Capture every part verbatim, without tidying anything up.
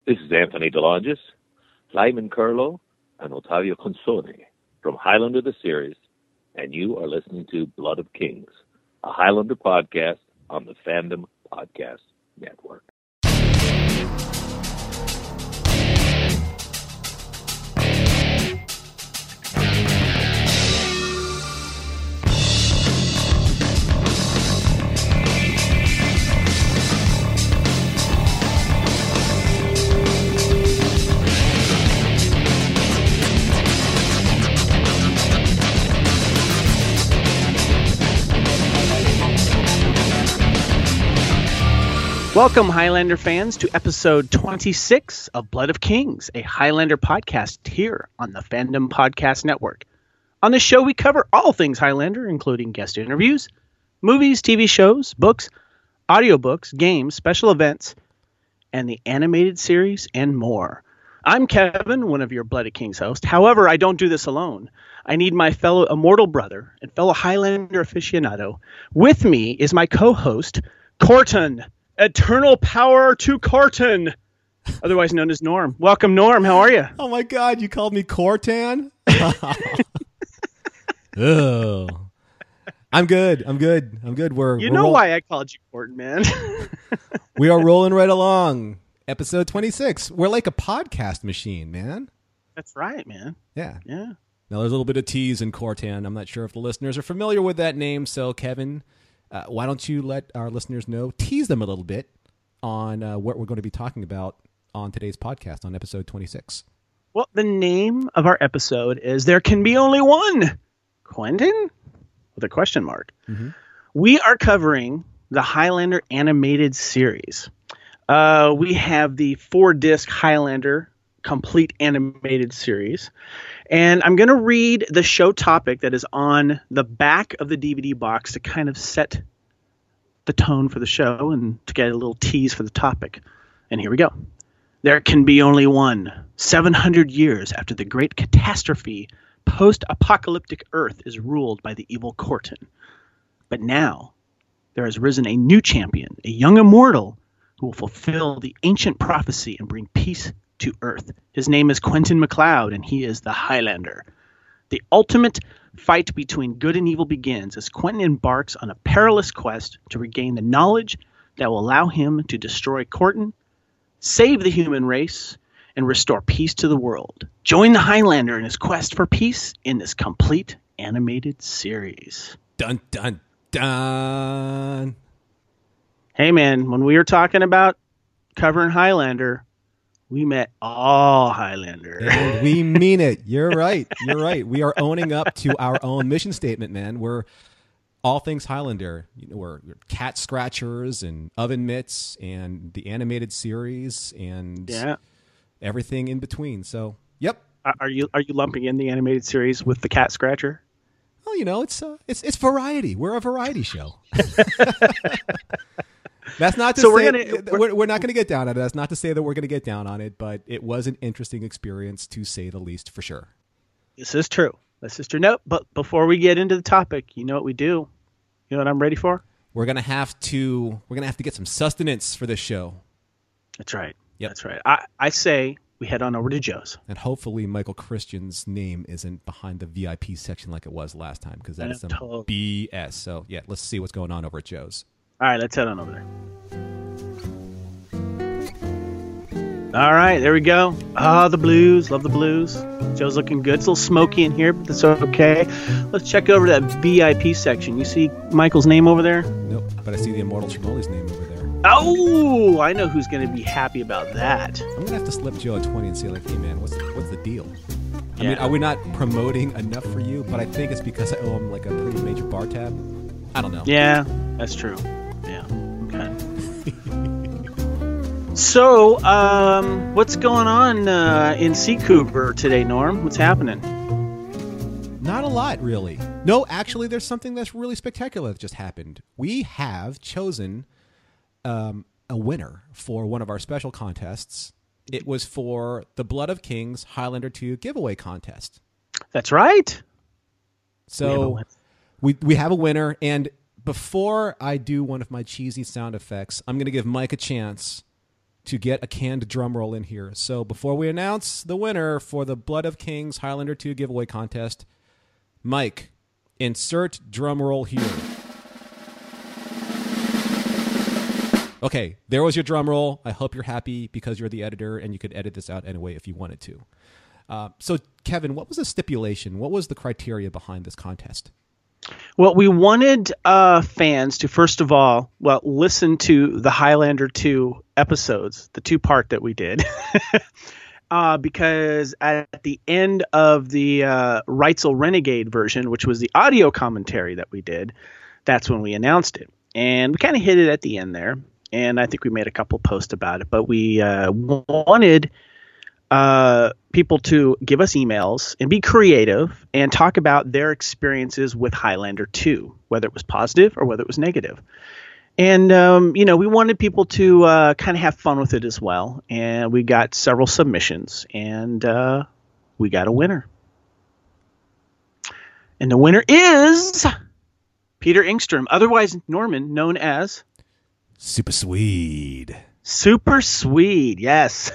This is Anthony DeLongis, Lyman Curlow, and Otavio Consone from Highlander the series, and you are listening to Blood of Kings, a Highlander podcast on the Fandom Podcast Network. Welcome, Highlander fans, to episode twenty-six of Blood of Kings, a Highlander podcast here on the Fandom Podcast Network. On this show, we cover all things Highlander, including guest interviews, movies, T V shows, books, audiobooks, games, special events, and the animated series, and more. I'm Kevin, one of your Blood of Kings hosts. However, I don't do this alone. I need my fellow immortal brother and fellow Highlander aficionado. With me is my co-host, Corton. Eternal power to Corton, otherwise known as Norm. Welcome, Norm. How are you? Oh my God, you called me Cortan? Oh, I'm good. I'm good. I'm good. We're you we're know roll- why I called you Corton, man. We are rolling right along. Episode twenty-six. We're like a podcast machine, man. That's right, man. Yeah. Yeah. Now there's a little bit of tease in Cortan. I'm not sure if the listeners are familiar with that name. So Kevin, Uh, why don't you let our listeners know, tease them a little bit on uh, what we're going to be talking about on today's podcast on episode twenty-six. Well, the name of our episode is There Can Be Only One. Quentin? With a question mark. Mm-hmm. We are covering the Highlander animated series. Uh, we have the four-disc Highlander complete animated series. And I'm going to read the show topic that is on the back of the D V D box to kind of set the tone for the show and to get a little tease for the topic. And here we go. There can be only one. seven hundred years after the great catastrophe, post-apocalyptic Earth is ruled by the evil Corton. But now there has risen a new champion, a young immortal who will fulfill the ancient prophecy and bring peace to Earth. His name is Quentin MacLeod, and he is the Highlander. The ultimate fight between good and evil begins as Quentin embarks on a perilous quest to regain the knowledge that will allow him to destroy Corton, save the human race, and restore peace to the world. Join the Highlander in his quest for peace in this complete animated series. Dun, dun, dun. Hey, man, when we were talking about covering Highlander, we met all Highlander. And we mean it. You're right. You're right. We are owning up to our own mission statement, man. We're all things Highlander. You know, we're, we're cat scratchers and oven mitts and the animated series and yeah. everything in between. So, yep. Are you are you lumping in the animated series with the cat scratcher? Well, you know, it's uh, it's it's variety. We're a variety show. That's not to so say we're, gonna, we're, we're, we're not going to get down on it. That's not to say that we're going to get down on it, but it was an interesting experience to say the least, for sure. This is true. This is true. No, but before we get into the topic, you know what we do? You know what I'm ready for? We're gonna have to we're gonna have to get some sustenance for this show. That's right. Yep. That's right. I, I say we head on over to Joe's, and hopefully Michael Christian's name isn't behind the V I P section like it was last time, because that is some totally. B S. So yeah, let's see what's going on over at Joe's. All right, let's head on over there. All right, there we go. Ah, the blues. Love the blues. Joe's looking good. It's a little smoky in here, but that's okay. Let's check over that V I P section. You see Michael's name over there? Nope, but I see the Immortal Trinoli's name over there. Oh, I know who's going to be happy about that. I'm going to have to slip Joe a twenty and say, like, hey, man, what's what's the deal? I yeah. mean, are we not promoting enough for you? But I think it's because I owe him, like, a pretty major bar tab. I don't know. Yeah, that's true. Yeah, okay. So, um, what's going on uh, in Sea Cooper today, Norm? What's happening? Not a lot, really. No, actually, there's something that's really spectacular that just happened. We have chosen um, a winner for one of our special contests. It was for the Blood of Kings Highlander two giveaway contest. That's right. So we, we have a winner, and before I do one of my cheesy sound effects, I'm going to give Mike a chance to get a canned drum roll in here. So before we announce the winner for the Blood of Kings Highlander two giveaway contest, Mike, insert drum roll here. Okay, there was your drum roll. I hope you're happy because you're the editor and you could edit this out anyway if you wanted to. Uh, so, Kevin, what was the stipulation? What was the criteria behind this contest? Well, we wanted uh, fans to, first of all, well, listen to the Highlander two episodes, the two-part that we did, uh, because at the end of the uh, Reitzel Renegade version, which was the audio commentary that we did, that's when we announced it. And we kind of hit it at the end there. And I think we made a couple posts about it, but we uh, wanted uh, people to give us emails and be creative and talk about their experiences with Highlander two, whether it was positive or whether it was negative. And, um, you know, we wanted people to uh, kind of have fun with it as well. And we got several submissions, and uh, we got a winner. And the winner is Peter Engstrom, otherwise Norman, known as Super Swede. Super Swede, yes.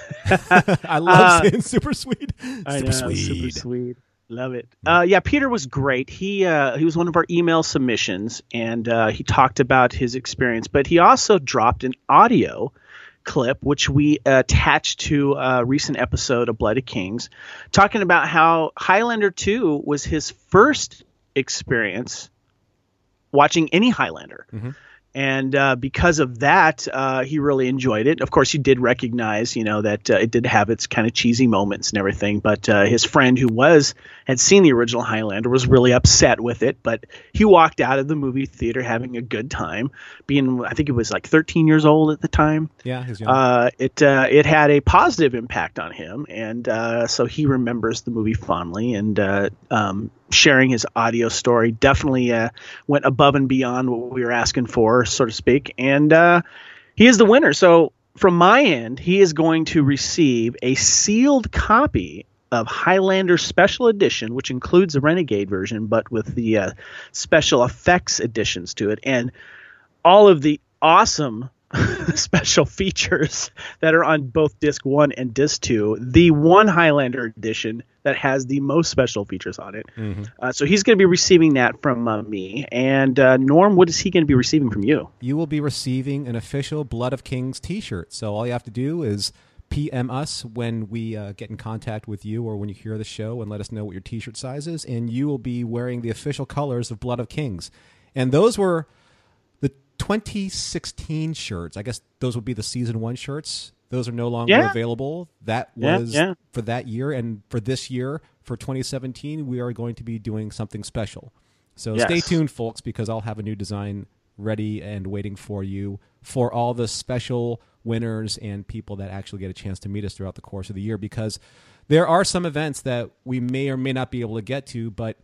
I love uh, saying Super Swede. I Super know, Swede. Super Swede. Love it. Uh, yeah, Peter was great. He uh, he was one of our email submissions, and uh, he talked about his experience. But he also dropped an audio clip, which we attached to a recent episode of Blood of Kings, talking about how Highlander two was his first experience watching any Highlander. Mm-hmm. And uh, because of that, uh, he really enjoyed it. Of course, he did recognize, you know, that uh, it did have its kind of cheesy moments and everything. But uh, his friend who was had seen the original Highlander was really upset with it. But he walked out of the movie theater having a good time. Being, I think it was like thirteen years old at the time. Yeah, he was young. Uh, it uh, it had a positive impact on him, and uh, so he remembers the movie fondly. And uh, um, sharing his audio story definitely uh, went above and beyond what we were asking for, so to speak. And uh, he is the winner. So from my end, he is going to receive a sealed copy of Highlander Special Edition, which includes the Renegade version, but with the uh, special effects additions to it, and all of the awesome special features that are on both disc one and disc two. The one Highlander edition that has the most special features on it. Mm-hmm. Uh, so he's going to be receiving that from uh, me. And uh, Norm, what is he going to be receiving from you? You will be receiving an official Blood of Kings t-shirt. So all you have to do is P M us when we uh, get in contact with you or when you hear the show and let us know what your t-shirt size is, and you will be wearing the official colors of Blood of Kings. And those were the twenty sixteen shirts. I guess those would be the season one shirts. Those are no longer yeah. available. That was yeah, yeah. for that year. And for this year, for twenty seventeen, we are going to be doing something special. So yes. Stay tuned, folks, because I'll have a new design ready and waiting for you for all the special winners and people that actually get a chance to meet us throughout the course of the year, because there are some events that we may or may not be able to get to, but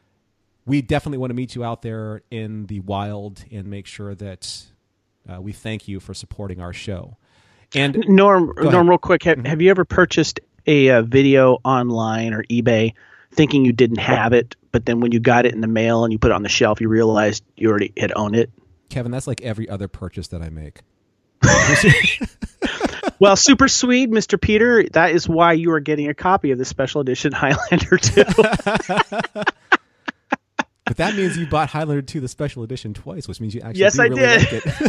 we definitely want to meet you out there in the wild and make sure that uh, we thank you for supporting our show. And Norm, Norm, real quick, have, mm-hmm. have you ever purchased a, a video online or eBay thinking you didn't have it, but then when you got it in the mail and you put it on the shelf, you realized you already had owned it? Kevin, that's like every other purchase that I make. Well, super sweet, Mister Peter. That is why you are getting a copy of the special edition Highlander two. But that means you bought Highlander two, the special edition, twice, which means you actually yes, do I really did.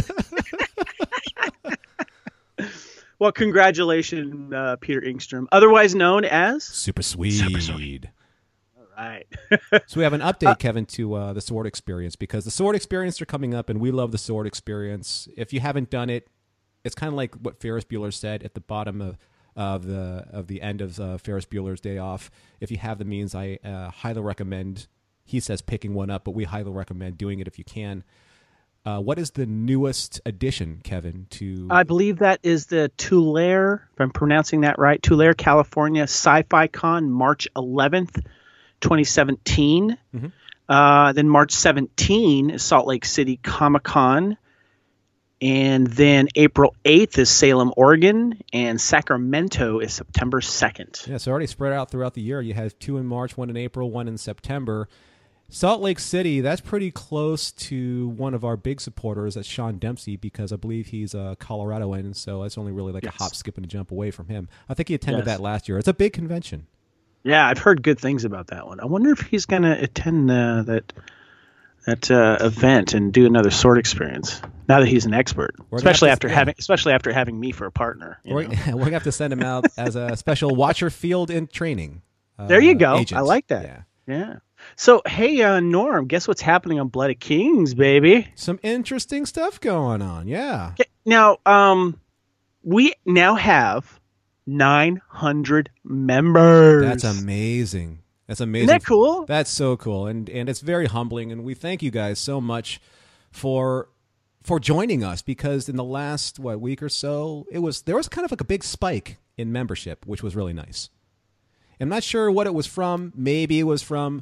like it. Well, congratulations, uh, Peter Engstrom, otherwise known as Super Swede. Super Swede. All right. So we have an update, uh, Kevin, to uh, the Sword Experience, because the Sword Experience are coming up, and we love the Sword Experience. If you haven't done it, it's kind of like what Ferris Bueller said at the bottom of of the of the end of uh, Ferris Bueller's Day Off. If you have the means, I uh, highly recommend. He says picking one up, but we highly recommend doing it if you can. Uh, what is the newest addition, Kevin, to... I believe that is the Tulare, if I'm pronouncing that right, Tulare, California Sci-Fi Con, March eleventh, twenty seventeen. Mm-hmm. Uh, then March seventeenth is Salt Lake City Comic-Con. And then April eighth is Salem, Oregon. And Sacramento is September second. Yeah, so already spread out throughout the year. You have two in March, one in April, one in September. Salt Lake City, that's pretty close to one of our big supporters, that's Sean Dempsey, because I believe he's a Coloradoan, so that's only really like yes. a hop, skip, and a jump away from him. I think he attended yes. that last year. It's a big convention. Yeah, I've heard good things about that one. I wonder if he's going to attend uh, that that uh, event and do another sword experience. Now that he's an expert, we're especially after to, having yeah. especially after having me for a partner. You we're, know? we're gonna have to send him out as a special watcher field in training. Uh, there you go. Agent. I like that. Yeah. Yeah. So, hey, uh, Norm, guess what's happening on Blood of Kings, baby? Some interesting stuff going on, yeah. Okay, now, um, we now have nine hundred members. That's amazing. That's amazing. Isn't that cool? That's so cool, and and it's very humbling, and we thank you guys so much for for joining us, because in the last, what, week or so, it was there was kind of like a big spike in membership, which was really nice. I'm not sure what it was from. Maybe it was from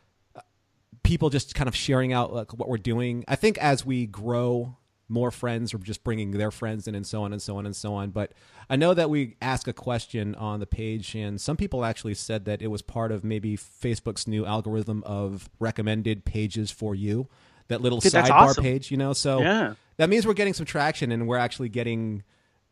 people just kind of sharing out like what we're doing. I think as we grow, more friends are just bringing their friends in, and so on and so on and so on. But I know that we asked a question on the page, and some people actually said that it was part of maybe Facebook's new algorithm of recommended pages for you, that little Dude, sidebar awesome. page, you know? So yeah. that means we're getting some traction, and we're actually getting,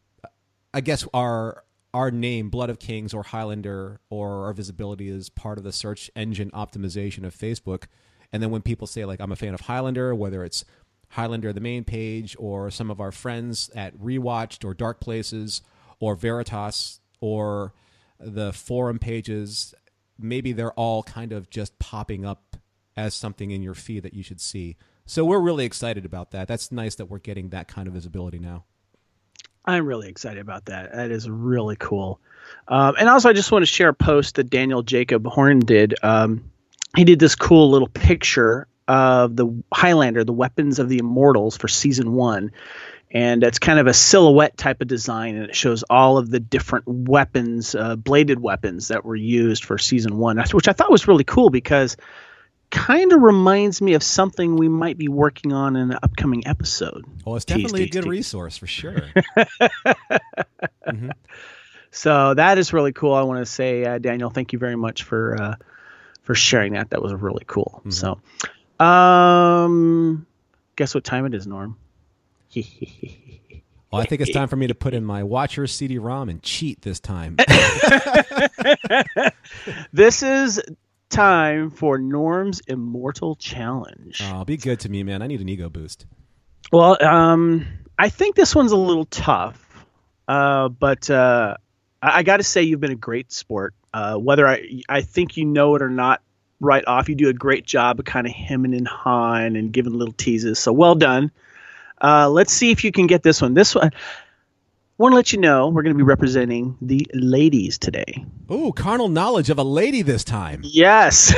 I guess, our our name, Blood of Kings or Highlander, or our visibility is part of the search engine optimization of Facebook. And then when people say, like, I'm a fan of Highlander, whether it's Highlander, the main page, or some of our friends at Rewatched or Dark Places or Veritas or the forum pages, maybe they're all kind of just popping up as something in your feed that you should see. So we're really excited about that. That's nice that we're getting that kind of visibility now. I'm really excited about that. That is really cool. Um, and also, I just want to share a post that Daniel Jacob Horn did. Um, he did this cool little picture of the Highlander, the weapons of the Immortals for season one. And it's kind of a silhouette type of design, and it shows all of the different weapons, uh, bladed weapons that were used for season one, which I thought was really cool because kind of reminds me of something we might be working on in an upcoming episode. Well, it's definitely tease, a good tease. resource for sure. mm-hmm. So that is really cool. I want to say, uh, Daniel, thank you very much for uh, for sharing that. That was really cool. Mm-hmm. So, um, guess what time it is, Norm? Well, I think it's time for me to put in my Watcher C D ROM and cheat this time. This is time for Norm's Immortal Challenge. Oh, be good to me, man. I need an ego boost. Well, um, I think this one's a little tough, uh, but uh, I, I got to say you've been a great sport. Uh, whether I, I think you know it or not, right off, you do a great job of kind of hemming and hawing and giving little teases. So well done. Uh, let's see if you can get this one. This one, I want to let you know we're going to be representing the ladies today. Ooh, carnal knowledge of a lady this time. Yes.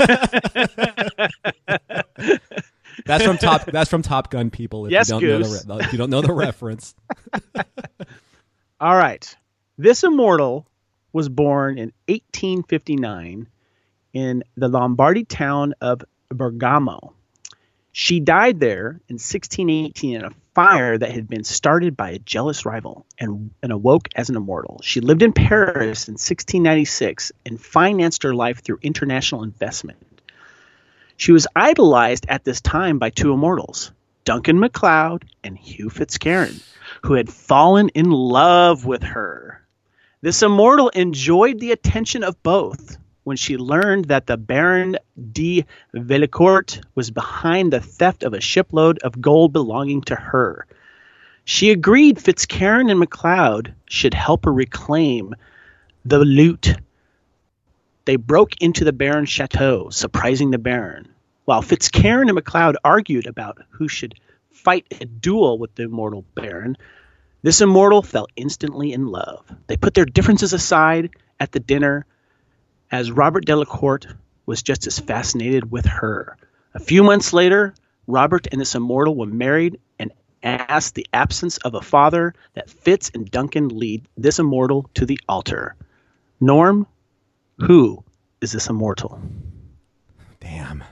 That's from Top. That's from Top Gun, people. If yes, you don't Goose. know the, if you don't know the reference. All right. This immortal was born in eighteen fifty-nine in the Lombardy town of Bergamo. She died there in sixteen eighteen in a fire that had been started by a jealous rival and, and awoke as an immortal. She lived in Paris in sixteen ninety-six and financed her life through international investment. She was idolized at this time by two immortals, Duncan MacLeod and Hugh Fitzcairn, who had fallen in love with her. This immortal enjoyed the attention of both when she learned that the Baron de Villecourt was behind the theft of a shipload of gold belonging to her. She agreed Fitzcairn and MacLeod should help her reclaim the loot. They broke into the Baron's chateau, surprising the Baron. While Fitzcairn and MacLeod argued about who should fight a duel with the immortal Baron, this immortal fell instantly in love. They put their differences aside at the dinner, as Robert Delacourt was just as fascinated with her. A few months later, Robert and this immortal were married, and asked the absence of a father that Fitz and Duncan lead this immortal to the altar. Norm, who is this immortal? Damn.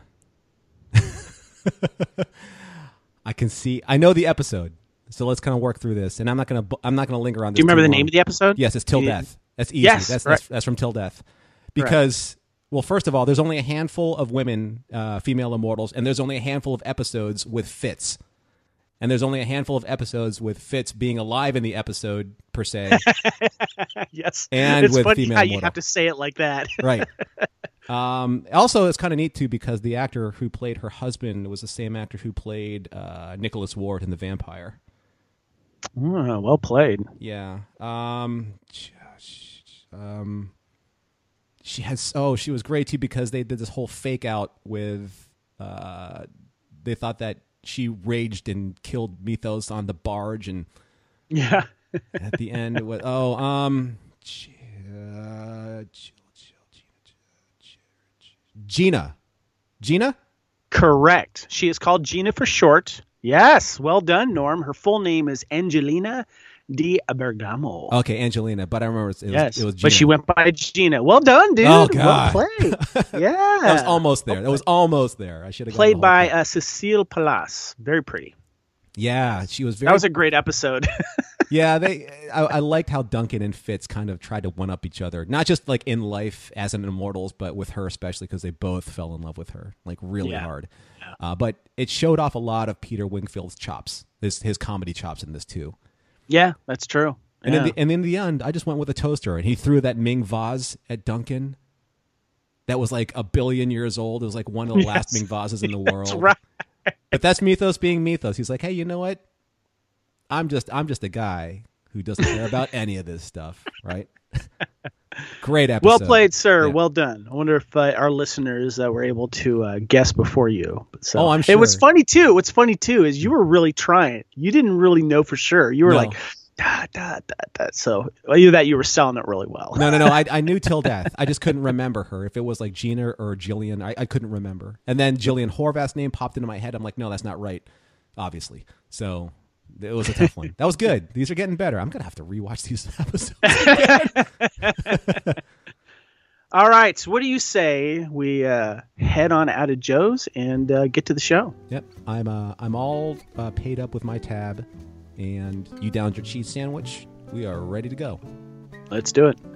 I can see. I know the episode, so let's kind of work through this. And I'm not gonna. I'm not gonna linger on this. Do you remember the long. name of the episode? Yes, it's Till Death. That's easy. Yes, that's, right. that's that's from Till Death. Because Well, first of all, there's only a handful of women, uh, female immortals, and there's only a handful of episodes with Fitz. And there's only a handful of episodes with Fitz being alive in the episode, per se. Yes. And it's with funny female how immortal. you have to say it like that. Right. Um, also, it's kind of neat, too, because the actor who played her husband was the same actor who played uh, Nicholas Ward in The Vampire. Oh, well played. Yeah. Um, um, she has. Oh, she was great too because they did this whole fake out with. Uh, they thought that she raged and killed Mythos on the barge, and Yeah. at the end it was. Oh, um, uh, Gina, Gina. Correct. She is called Gina for short. Yes. Well done, Norm. Her full name is Angelina Di Bergamo. Okay, Angelina, but I remember it was, yes. it was Gina. But she went by Gina. Well done, dude. Oh, God. Well played. Yeah. That was almost there. That was almost there. I should have Played by uh, Cecile Palace. Very pretty. Yeah, she was very. That was a great episode. Yeah, they. I, I liked how Duncan and Fitz kind of tried to one up each other, not just like in life as an Immortals, but with her especially because they both fell in love with her like really Yeah. hard. Yeah. Uh, but it showed off a lot of Peter Wingfield's chops, his his comedy chops in this too. Yeah, that's true. And yeah. in the and in the end, I just went with a toaster, and he threw that Ming vase at Duncan. That was like a billion years old. It was like one of the Yes. last Ming vases in the world. That's right. But that's Mythos being Mythos. He's like, hey, you know what? I'm just I'm just a guy who doesn't care about any of this stuff, right? Great episode. Well played, sir. Yeah. Well done. I wonder if uh, our listeners uh, were able to uh, guess before you. So, Oh, I'm It was sure. funny too. What's funny too is you were really trying. You didn't really know for sure. You were No. like, da, da, da, da. So well, either that you were selling it really well. No, no, no. I, I knew till death. I just couldn't remember her. If it was like Gina or Jillian, I, I couldn't remember. And then Jillian Horvath's name popped into my head. I'm like, no, that's not right, obviously. So it was a tough one. That was good. These are getting better. I'm going to have to rewatch these episodes. All right. So what do you say we uh, head on out of Joe's and uh, get to the show? Yep. I'm uh, I'm all uh, paid up with my tab, and you downed your cheese sandwich. We are ready to go. Let's do it.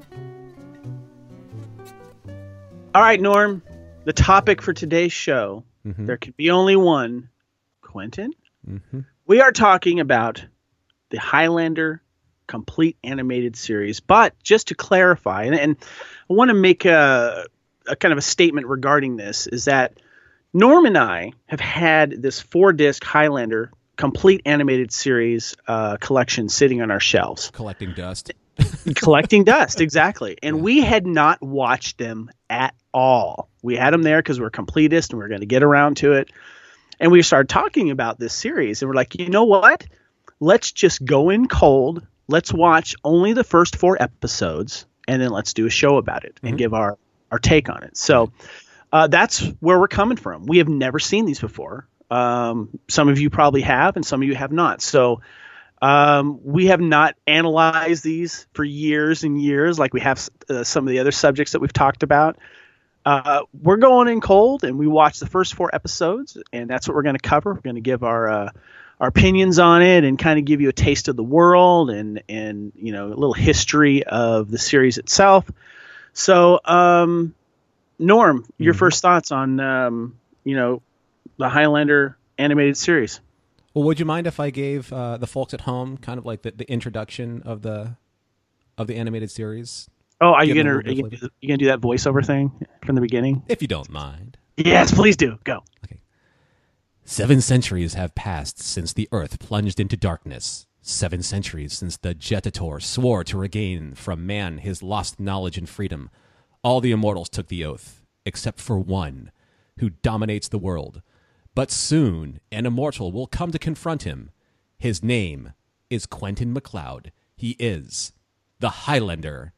All right, Norm. The topic for today's show, Mhm. there could be only one. Quentin? Mm-hmm. We are talking about the Highlander complete animated series. But just to clarify, and, and I want to make a, a kind of a statement regarding this, is that Norm and I have had this four-disc Highlander complete animated series uh, collection sitting on our shelves. Collecting dust. Collecting dust, exactly. And we had not watched them at all. We had them there because we're completists and we we're going to get around to it. And we started talking about this series and we're like, you know what? Let's just go in cold. Let's watch only the first four episodes and then let's do a show about it and Mm-hmm. give our, our take on it. So uh, that's where we're coming from. We have never seen these before. Um, some of you probably have and some of you have not. So Um, we have not analyzed these for years and years like we have uh, some of the other subjects that we've talked about. Uh, we're going in cold, and we watched the first four episodes, and that's what we're going to cover. We're going to give our uh, our opinions on it and kind of give you a taste of the world and, and you know, a little history of the series itself. So, um, Norm, your Mhm. first thoughts on, um, you know, the Highlander animated series? Well, would you mind if I gave uh, the folks at home kind of like the, the introduction of the of the animated series? Oh, are you Give them gonna a are little you bit of gonna, you gonna do that voiceover thing from the beginning? If you don't mind. Yes, please do. Go. Seven centuries have passed since the Earth plunged into darkness. Seven centuries since the Jetator swore to regain from man his lost knowledge and freedom. All the immortals took the oath, except for one, who dominates the world. But soon an immortal will come to confront him. His name is Quentin MacLeod. He is the Highlander.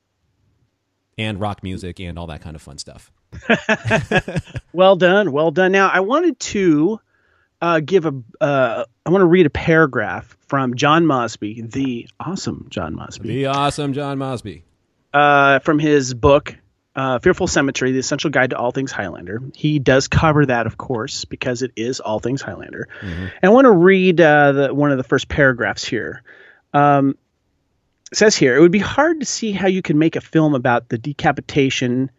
And rock music and all that kind of fun stuff. Well done. Well done. Now, I wanted to uh, give a. Uh, I want to read a paragraph from John Mosby, the awesome John Mosby, The awesome John Mosby. uh, from his book, uh, Fearful Cemetery, The Essential Guide to All Things Highlander. He does cover that, of course, because it is all things Highlander. Mm-hmm. And I want to read uh, the, one of the first paragraphs here. Um, it says here, it would be hard to see how you can make a film about the decapitation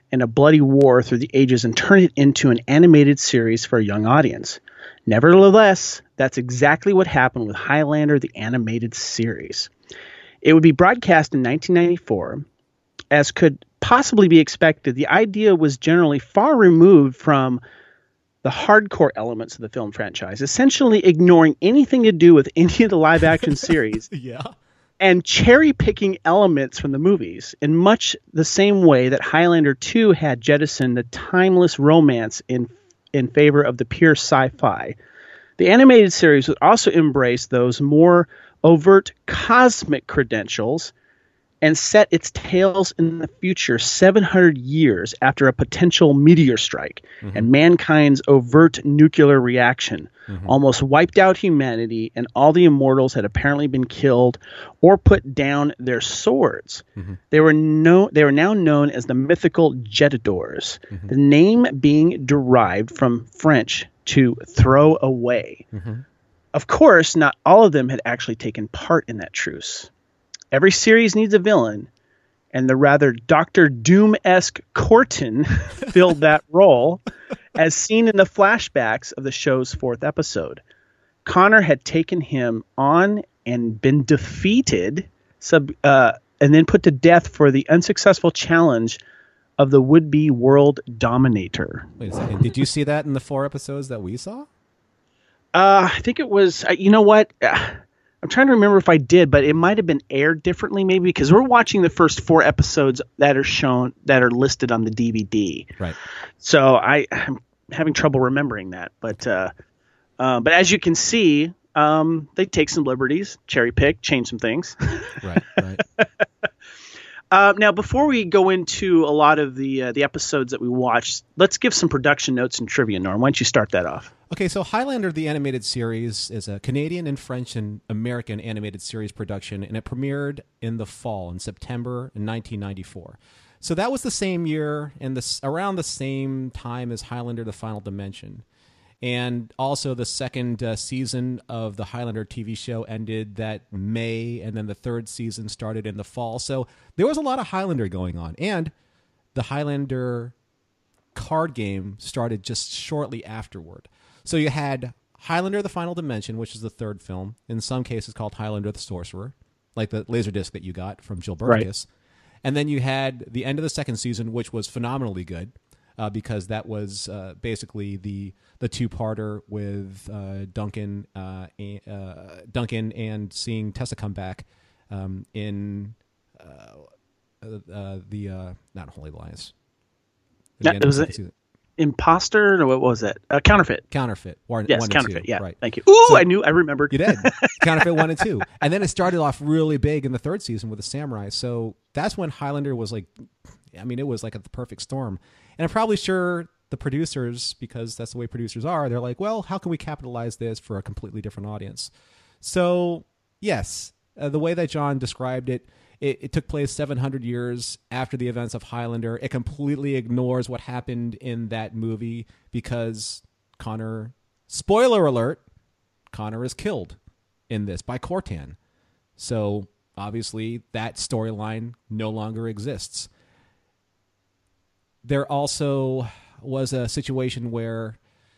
in a bloody war through the ages and turned it into an animated series for a young audience. Nevertheless, that's exactly what happened with Highlander, the animated series. It would be broadcast in nineteen ninety-four. As could possibly be expected, the idea was generally far removed from the hardcore elements of the film franchise, essentially ignoring anything to do with any of the live-action series. Yeah. And cherry-picking elements from the movies in much the same way that Highlander two had jettisoned the timeless romance in in favor of the pure sci-fi. The animated series would also embrace those more overt cosmic credentials and set its tales in the future seven hundred years after a potential meteor strike mm-hmm. and mankind's overt nuclear reaction mm-hmm. almost wiped out humanity, and all the immortals had apparently been killed or put down their swords. Mm-hmm. They were no, they were now known as the mythical Jetadors, mm-hmm. the name being derived from French to throw away. Mm-hmm. Of course, not all of them had actually taken part in that truce. Every series needs a villain, and the rather Doctor Doom-esque Corton filled that role, as seen in the flashbacks of the show's fourth episode. Connor had taken him on and been defeated, sub, uh, and then put to death for the unsuccessful challenge of the would-be world dominator. Wait a second. Did you see that in the four episodes that we saw? Uh, I think it was, uh, you know what? Uh, I'm trying to remember if I did, but it might have been aired differently maybe because we're watching the first four episodes that are shown, that are listed on the D V D. Right. So I, I'm having trouble remembering that. But uh, uh, but as you can see, um, they take some liberties, cherry pick, change some things. Right, right. Uh, now, before we go into a lot of the uh, the episodes that we watched, let's give some production notes and trivia. Norm, why don't you start that off? Okay, so Highlander, the animated series, is a Canadian and French and American animated series production, and it premiered in the fall, in September in nineteen ninety-four. So that was the same year and this, around the same time as Highlander, the Final Dimension. And also the second uh, season of the Highlander T V show ended that May, and then the third season started in the fall. So there was a lot of Highlander going on. And the Highlander card game started just shortly afterward. So you had Highlander, the Final Dimension, which is the third film, in some cases called Highlander the Sorcerer, like the Laserdisc that you got from Jill Burgess. Right. And then you had the end of the second season, which was phenomenally good. Uh, because that was uh, basically the the two parter with uh, Duncan, uh, and, uh, Duncan, and seeing Tessa come back um, in uh, uh, the uh, not Holy Alliance. Yeah, it was an imposter, or what was it? Uh, counterfeit. Counterfeit. One, yes, one counterfeit. And two. Yeah, right. Thank you. Ooh, so, I knew. I remembered. You did. Counterfeit one and two, and then it started off really big in the third season with the Samurai. So that's when Highlander was like, I mean, it was like at the perfect storm. And I'm probably sure the producers, because that's the way producers are, they're like, well, how can we capitalize this for a completely different audience? So, yes, uh, the way that John described it, it, it took place seven hundred years after the events of Highlander. It completely ignores what happened in that movie because Connor, spoiler alert, Connor is killed in this by Cortan. So, obviously, that storyline no longer exists. There also was a situation where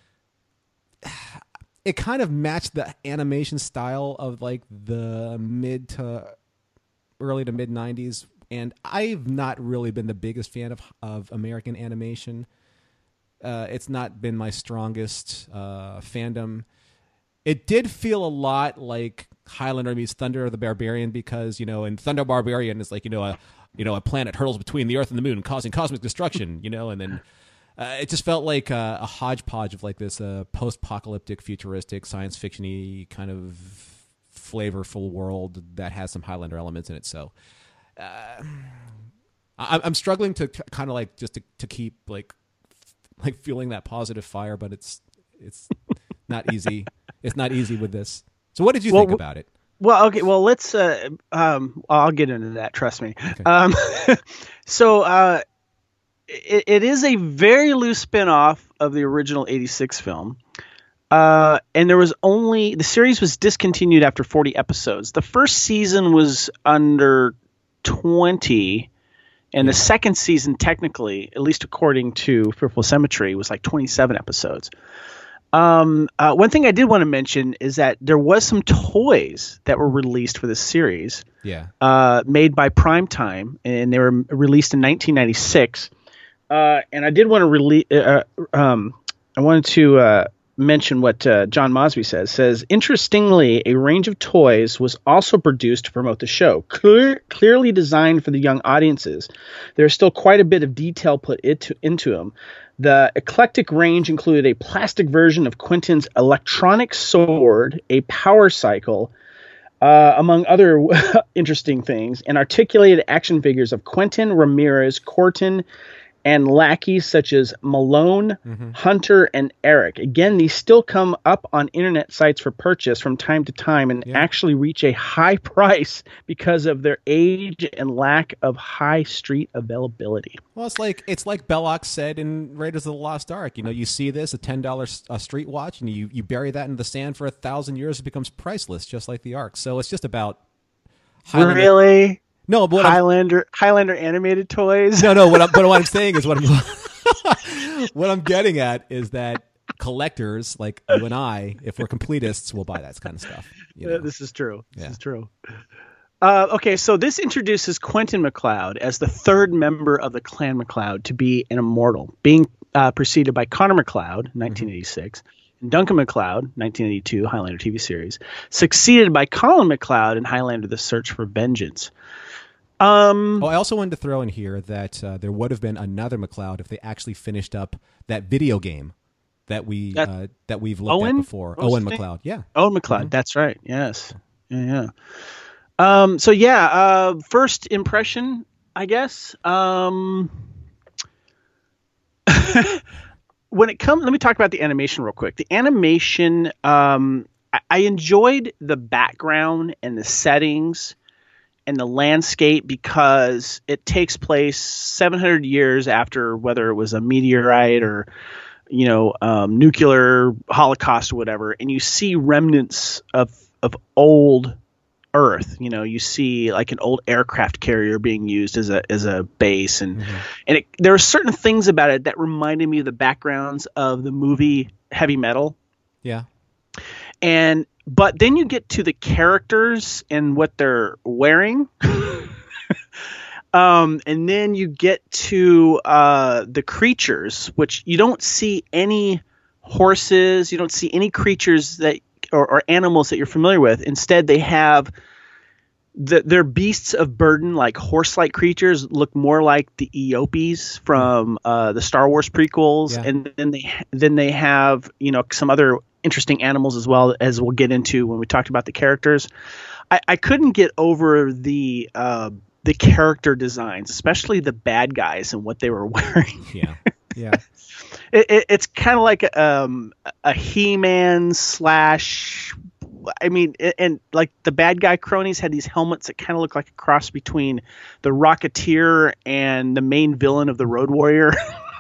it kind of matched the animation style of like the mid to early to mid nineties. And I've not really been the biggest fan of, of American animation. Uh, it's not been my strongest uh, fandom. It did feel a lot like Highlander meets Thunder the Barbarian because, you know, in Thunder Barbarian is like, you know, a You know, a planet hurtles between the Earth and the Moon, causing cosmic destruction. You know, and then uh, it just felt like a, a hodgepodge of like this uh, post-apocalyptic, futuristic, science fiction-y kind of flavorful world that has some Highlander elements in it. So, uh, I, I'm struggling to kind of like just to, to keep like like feeling that positive fire, but it's it's not easy. It's not easy with this. So, what did you well, think about it? Well, okay. Well, let's. Uh, um, I'll get into that. Trust me. Okay. Um, so uh, it, it is a very loose spinoff of the original eighty-six film, uh, and there was only the series was discontinued after forty episodes. The first season was under twenty, And Yeah. the second season, technically, at least according to Fearful Cemetery, was like twenty-seven episodes. Um, uh, one thing I did want to mention is that there was some toys that were released for this series, Yeah. uh, made by Primetime, and they were released in nineteen ninety-six. Uh, and I did want to release. Uh, um, I wanted to uh, mention what uh, John Mosby says. Says interestingly, a range of toys was also produced to promote the show, clear, clearly designed for the young audiences. There's still quite a bit of detail put into into them. The eclectic range included a plastic version of Quentin's electronic sword, a power cycle, uh, among other interesting things, and articulated action figures of Quentin, Ramirez, Corton, and lackeys such as Malone, Mm-hmm. Hunter, and Eric. Again, these still come up on internet sites for purchase from time to time and Yeah. actually reach a high price because of their age and lack of high street availability. Well, it's like it's like Belloc said in Raiders of the Lost Ark. You know, you see this a ten dollar uh, street watch, and you you bury that in the sand for a thousand years, it becomes priceless, just like the Ark. So it's just about Highlander- Really? No, but what I'm, Highlander Highlander animated toys? no, no. What I'm, but what I'm saying is what I'm what I'm getting at is that collectors like you and I, if we're completists, will buy that kind of stuff. You know? Uh, This is true. This Yeah. is true. Uh, okay, so this introduces Quentin MacLeod as the third member of the Clan MacLeod to be an immortal, being uh, preceded by Connor MacLeod, nineteen eighty-six, Mm-hmm. and Duncan MacLeod, nineteen eighty-two, Highlander T V series, succeeded by Colin MacLeod in Highlander: The Search for Vengeance. Um, Oh, I also wanted to throw in here that uh, there would have been another MacLeod if they actually finished up that video game that we That- uh, that we've looked Owen? at before. What was Owen his name? MacLeod, yeah. Owen MacLeod, that's right. Yes. Yeah, yeah. Um, so yeah, uh, first impression, I guess. Um, when it comes, let me talk about the animation real quick. The animation, um, I, I enjoyed the background and the settings and the landscape because it takes place seven hundred years after whether it was a meteorite or, you know, um, nuclear holocaust or whatever, and you see remnants of of old Earth. You know, you see like an old aircraft carrier being used as a as a base, and Mm-hmm. and it, there are certain things about it that reminded me of the backgrounds of the movie Heavy Metal. Yeah. And but then you get to the characters and what they're wearing. Um, and then you get to uh, the creatures, which you don't see any horses. You don't see any creatures that or, or animals that you're familiar with. Instead, they have the, their beasts of burden, like horse-like creatures, look more like the Eopes from uh, the Star Wars prequels, Yeah. and then they then they have you know some other interesting animals as well, as we'll get into when we talked about the characters. I, I couldn't get over the uh, the character designs, especially the bad guys and what they were wearing. Yeah. Yeah. It, it, it's kind of like um, a He-Man slash. I mean, and, and like the bad guy cronies had these helmets that kind of look like a cross between the Rocketeer and the main villain of the Road Warrior.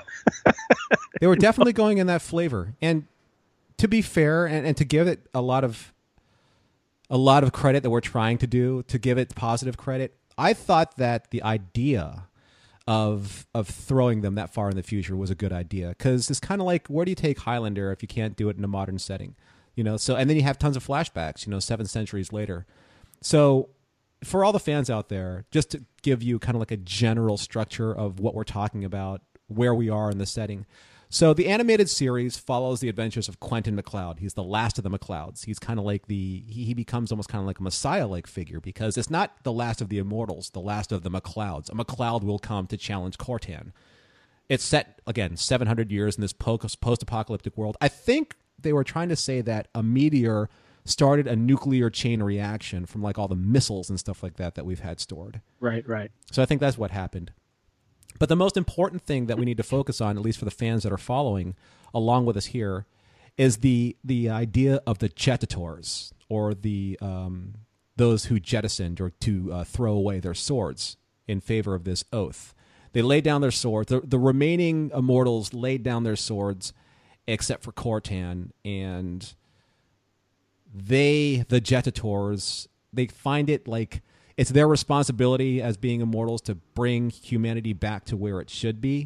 They were definitely going in that flavor. And to be fair, and, and to give it a lot of a lot of credit that we're trying to do, to give it positive credit, I thought that the idea of of throwing them that far in the future was a good idea, because it's kind of like, where do you take Highlander if you can't do it in a modern setting? You know, so and then you have tons of flashbacks, you know, seven centuries later. So for all the fans out there, just to give you kind of like a general structure of what we're talking about, where we are in the setting. So the animated series follows the adventures of Quentin MacLeod. He's the last of the MacLeods. He's kind of like the, he, he becomes almost kind of like a Messiah-like figure, because it's not the last of the immortals, the last of the MacLeods. A MacLeod will come to challenge Cortan. It's set, again, seven hundred years in this post-apocalyptic world. I think they were trying to say that a meteor started a nuclear chain reaction from like all the missiles and stuff like that that we've had stored. Right, right. So I think that's what happened. But the most important thing that we need to focus on, at least for the fans that are following along with us here, is the the idea of the jetators, or the um, those who jettisoned or to uh, throw away their swords in favor of this oath. They laid down their swords. The, the remaining immortals laid down their swords, except for Cortan, and they, the jetators, they find it like it's their responsibility as being immortals to bring humanity back to where it should be.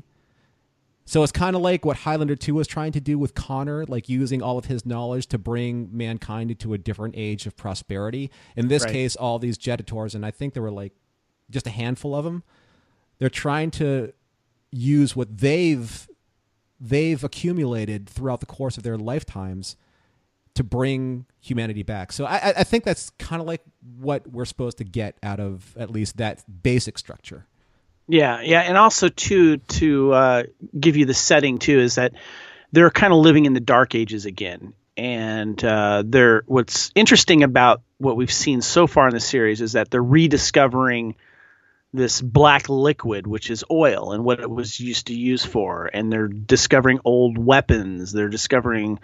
So it's kind of like what Highlander two was trying to do with Connor, like using all of his knowledge to bring mankind into a different age of prosperity. In this right. case, all these Jeditors, and I think there were like just a handful of them, they're trying to use what they've they've accumulated throughout the course of their lifetimes to bring humanity back. So I, I think that's kind of like what we're supposed to get out of at least that basic structure. Yeah, yeah, and also too to uh, give you the setting too is that they're kind of living in the Dark Ages again, and uh, they're what's interesting about what we've seen so far in the series is that they're rediscovering this black liquid, which is oil, and what it was used to use for, and they're discovering old weapons, they're discovering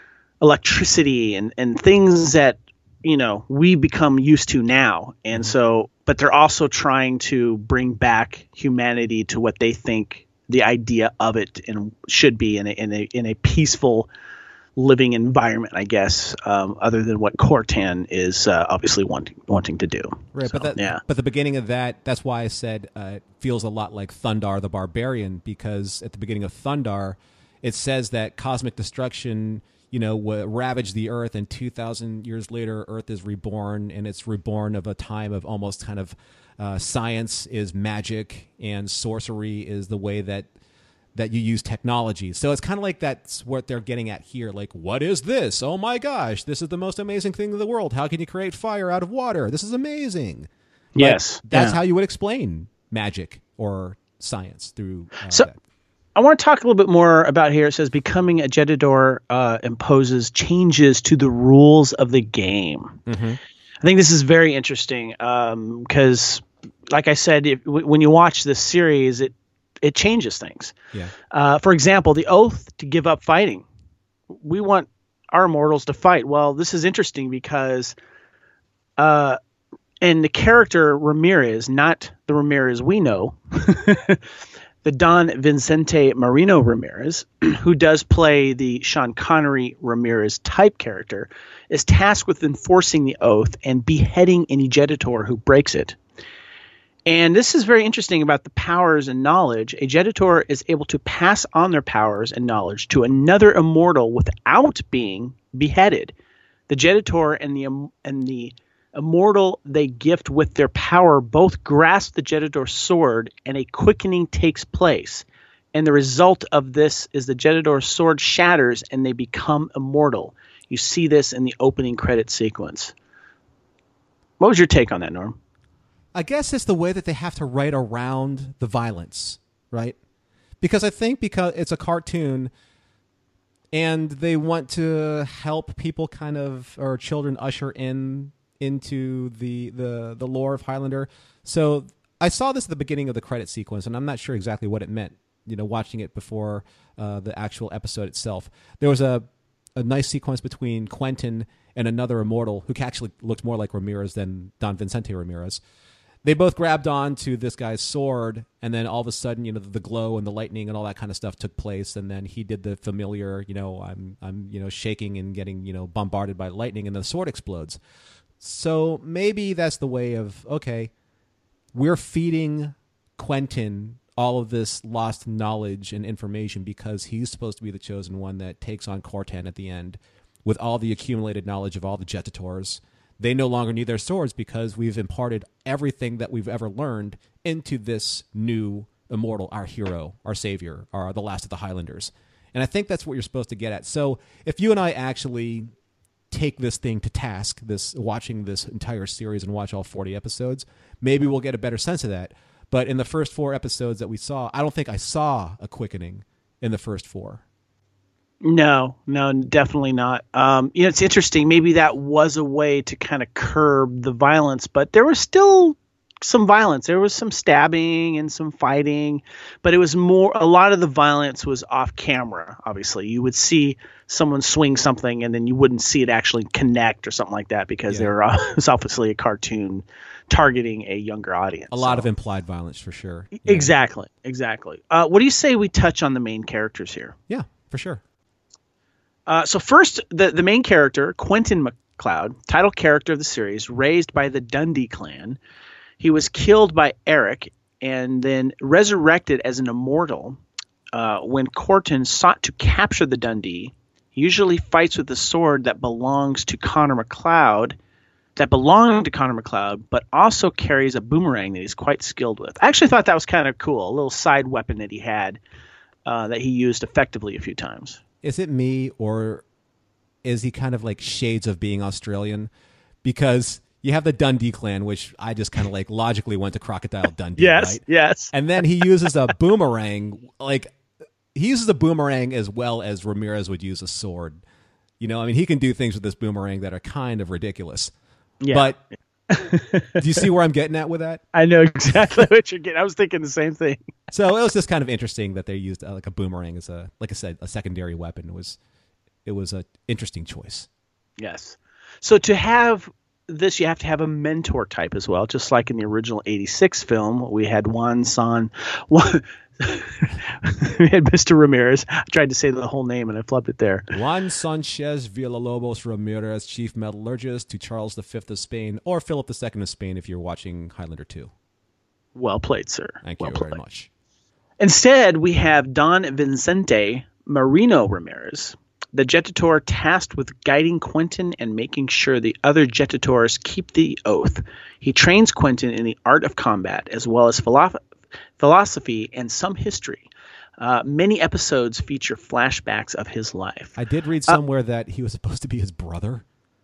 electricity and and things that you know we become used to now, and so. But they're also trying to bring back humanity to what they think the idea of it and should be in a in a in a peaceful living environment, I guess, um, other than what Cortan is uh, obviously wanting wanting to do. Right, so, but that, yeah. but the beginning of that, that's why I said uh, it feels a lot like Thundar the Barbarian, because at the beginning of Thundar, it says that cosmic destruction, you know, w- ravaged the Earth, and two thousand years later, Earth is reborn, and it's reborn of a time of almost kind of uh, science is magic, and sorcery is the way that that you use technology. So it's kind of like that's what they're getting at here. Like, what is this? Oh my gosh, this is the most amazing thing in the world. How can you create fire out of water? This is amazing. Yes. But that's yeah. how you would explain magic or science through uh, so, that. I want to talk a little bit more about here. It says becoming a Jedidor uh, imposes changes to the rules of the game. Mm-hmm. I think this is very interesting because, um, like I said, if, w- when you watch this series, it it changes things. Yeah. Uh, for example, the oath to give up fighting. We want our immortals to fight. Well, this is interesting because, uh, and the character Ramirez, not the Ramirez we know. The Don Vincente Marino Ramirez, who does play the Sean Connery Ramirez type character, is tasked with enforcing the oath and beheading any Jeditor who breaks it. And this is very interesting about the powers and knowledge. A Jeditor is able to pass on their powers and knowledge to another immortal without being beheaded. The Jeditor and the and the immortal they gift with their power both grasp the Jeditor's sword, and a quickening takes place. And the result of this is the Jeditor's sword shatters and they become immortal. You see this in the opening credit sequence. What was your take on that, Norm? I guess it's the way that they have to write around the violence, right? Because I think because it's a cartoon and they want to help people kind of, or children usher in into the, the, the lore of Highlander. So I saw this at the beginning of the credit sequence, and I'm not sure exactly what it meant, you know, watching it before uh, the actual episode itself. There was a, a nice sequence between Quentin and another immortal who actually looked more like Ramirez than Don Vincente Ramirez. They both grabbed on to this guy's sword, and then all of a sudden, you know, the glow and the lightning and all that kind of stuff took place, and then he did the familiar, you know, I'm, I'm, you know, shaking and getting, you know, bombarded by lightning, and the sword explodes. So maybe that's the way of, okay, we're feeding Quentin all of this lost knowledge and information because he's supposed to be the chosen one that takes on Cortan at the end with all the accumulated knowledge of all the Jetitors. They no longer need their swords because we've imparted everything that we've ever learned into this new immortal, our hero, our savior, our the last of the Highlanders. And I think that's what you're supposed to get at. So if you and I actually take this thing to task, this watching this entire series and watch all forty episodes, maybe we'll get a better sense of that. But in the first four episodes that we saw, I don't think I saw a quickening in the first four. No, no, definitely not. Um, you know, it's interesting. Maybe that was a way to kind of curb the violence, but there was still some violence. There was some stabbing and some fighting, but it was more, a lot of the violence was off camera. Obviously, you would see someone swing something and then you wouldn't see it actually connect or something like that because yeah. there uh, was obviously a cartoon targeting a younger audience. A lot so. of implied violence for sure. Yeah. Exactly. Exactly. Uh, what do you say we touch on the main characters here? Yeah, for sure. Uh, so first, the, the main character, Quentin MacLeod, title character of the series, raised by the Dundee clan, He was killed by Eric and then resurrected as an immortal. Uh, when Corton sought to capture the Dundee, he usually fights with a sword that belongs to Connor MacLeod, that belonged to Connor MacLeod, but also carries a boomerang that he's quite skilled with. I actually thought that was kind of cool, a little side weapon that he had uh, that he used effectively a few times. Is it me, or is he kind of like shades of being Australian? Because you have the Dundee clan, which I just kind of like logically went to Crocodile Dundee, yes, right? Yes, and then he uses a boomerang, like he uses a boomerang as well as Ramirez would use a sword. You know, I mean, he can do things with this boomerang that are kind of ridiculous. Yeah. But do you see where I'm getting at with that? I know exactly what you're getting. I was thinking the same thing. So it was just kind of interesting that they used uh, like a boomerang as a, like I said, a secondary weapon. It was, it was an interesting choice. Yes. So to have this, you have to have a mentor type as well, just like in the original eighty-six film. We had Juan San. Juan, we had Mister Ramirez. I tried to say the whole name and I flubbed it there. Juan Sanchez Villalobos Ramirez, chief metallurgist to Charles the Fifth of Spain, or Philip the Second of Spain if you're watching Highlander two. Well played, sir. Thank well you played. very much. Instead, we have Don Vicente Marino Ramirez, the Jetator tasked with guiding Quentin and making sure the other Jetators keep the oath. He trains Quentin in the art of combat, as well as philo- philosophy and some history. Uh, many episodes feature flashbacks of his life. I did read somewhere uh, that he was supposed to be his brother.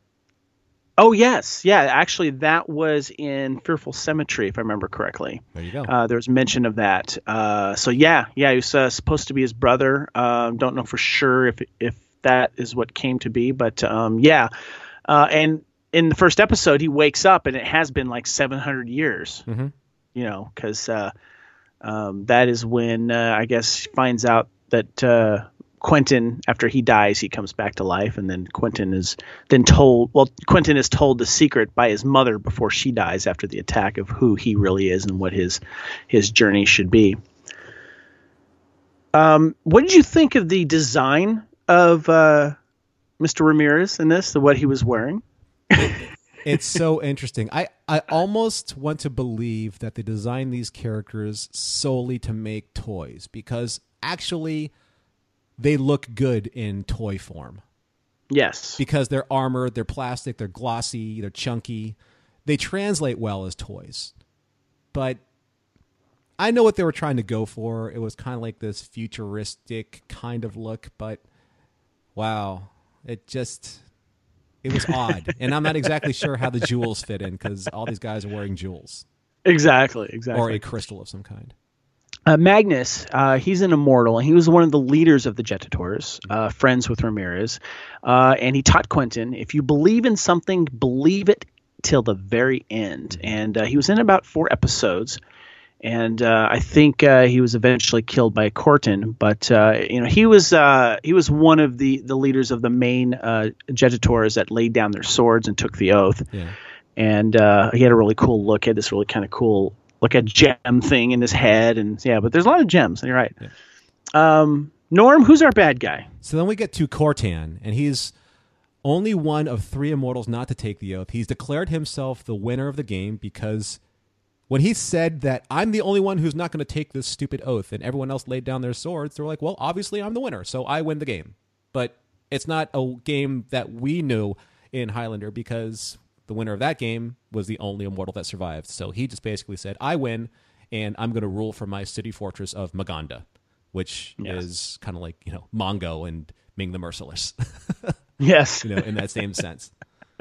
Oh, yes. Yeah, actually, that was in Fearful Cemetery, if I remember correctly. There you go. Uh, there was mention of that. Uh, so, yeah, yeah, he was uh, supposed to be his brother. Uh, don't know for sure if if that is what came to be, but um, yeah. Uh, and in the first episode, he wakes up, and it has been like seven hundred years, mm-hmm. you know, because uh, um, that is when, uh, I guess, finds out that uh, Quentin, after he dies, he comes back to life, and then Quentin is then told, well, Quentin is told the secret by his mother before she dies after the attack of who he really is and what his his journey should be. Um, what did you think of the design of uh, Mister Ramirez in this, the what he was wearing? It's so interesting. I, I almost want to believe that they designed these characters solely to make toys, because actually they look good in toy form. Yes. Because they're armored, they're plastic, they're glossy, they're chunky. They translate well as toys. But I know what they were trying to go for. It was kind of like this futuristic kind of look, but wow, it just, it was odd. And I'm not exactly sure how the jewels fit in, because all these guys are wearing jewels. Exactly, exactly. Or a crystal of some kind. Uh, Magnus, uh, he's an immortal, and he was one of the leaders of the Jetators, uh, friends with Ramirez. Uh, and he taught Quentin, if you believe in something, believe it till the very end. And uh, he was in about four episodes. And uh, I think uh, he was eventually killed by Corton, but uh, you know he was uh, he was one of the, the leaders of the main uh, Jetators that laid down their swords and took the oath. Yeah. And uh, he had a really cool look. He had this really kind of cool look at gem thing in his head, and yeah. But there's a lot of gems. You're right. Yeah. Um, Norm, who's our bad guy? So then we get to Cortan, and he's only one of three immortals not to take the oath. He's declared himself the winner of the game because when he said that I'm the only one who's not going to take this stupid oath and everyone else laid down their swords, they were like, well, obviously I'm the winner, so I win the game. But it's not a game that we knew in Highlander, because the winner of that game was the only immortal that survived. So he just basically said, I win, and I'm going to rule from my city fortress of Maganda, which yes. is kind of like, you know, Mongo and Ming the Merciless. Yes. You know, in that same sense.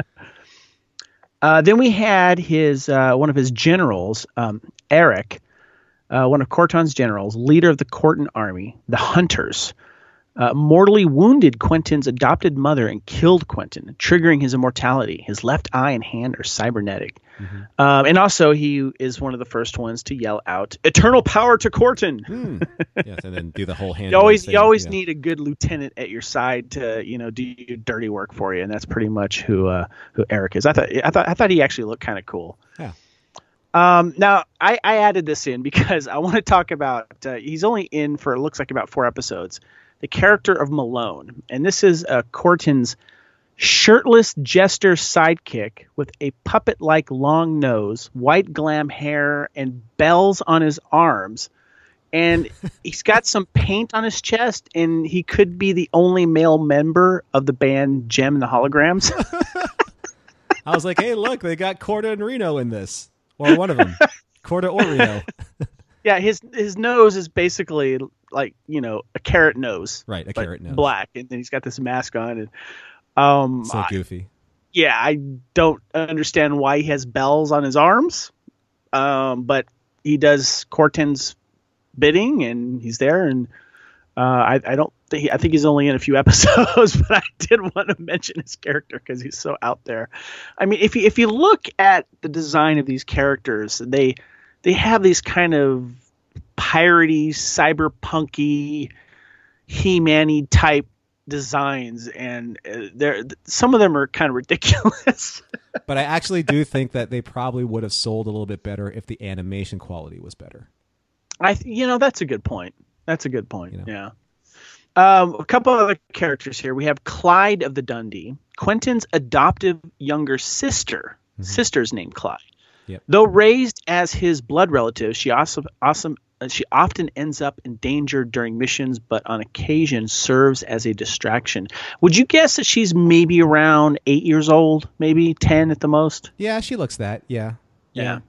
Uh, then we had his uh, one of his generals, um, Eric, uh, one of Corton's generals, leader of the Corton army, the Hunters, uh, mortally wounded Quentin's adopted mother and killed Quentin, triggering his immortality. His left eye and hand are cybernetic. Mm-hmm. Um, and also, he is one of the first ones to yell out, "Eternal power to Corton!" Mm. Yes, and then do the whole hand. you always, thing. you always yeah. need a good lieutenant at your side to, you know, do your dirty work for you, and that's pretty much who uh, who Eric is. I thought, I thought, I thought he actually looked kind of cool. Yeah. Um, now, I, I added this in because I want to talk about. Uh, he's only in for it looks like about four episodes. The character of Malone, and this is uh, Corton's shirtless jester sidekick with a puppet-like long nose, white glam hair, and bells on his arms. And he's got some paint on his chest, and he could be the only male member of the band Gem and the Holograms. I was like, hey, look, they got Corda and Reno in this. Or one of them. Corda or Reno. Yeah, his his nose is basically like, you know, a carrot nose. Right, a carrot nose. Black, and then he's got this mask on. And um, So goofy. I, yeah, I don't understand why he has bells on his arms, um, but he does Cortan's bidding, and he's there. And uh, I, I don't think I think he's only in a few episodes, but I did want to mention his character because he's so out there. I mean, if you if you look at the design of these characters, they they have these kind of piratey, cyberpunky, He-Man-y type designs, and uh, they're some of them are kind of ridiculous. But I actually do think that they probably would have sold a little bit better if the animation quality was better. I, th- you know, that's a good point. That's a good point. You know? Yeah. Um, a couple other characters here. We have Clyde of the Dundee, Quentin's adoptive younger sister. Mm-hmm. Sister's named Clyde. Yep. Though raised as his blood relative, she also, awesome, uh, she often ends up in danger during missions, but on occasion serves as a distraction. Would you guess that she's maybe around eight years old, maybe ten at the most? Yeah, she looks that. Yeah. Yeah.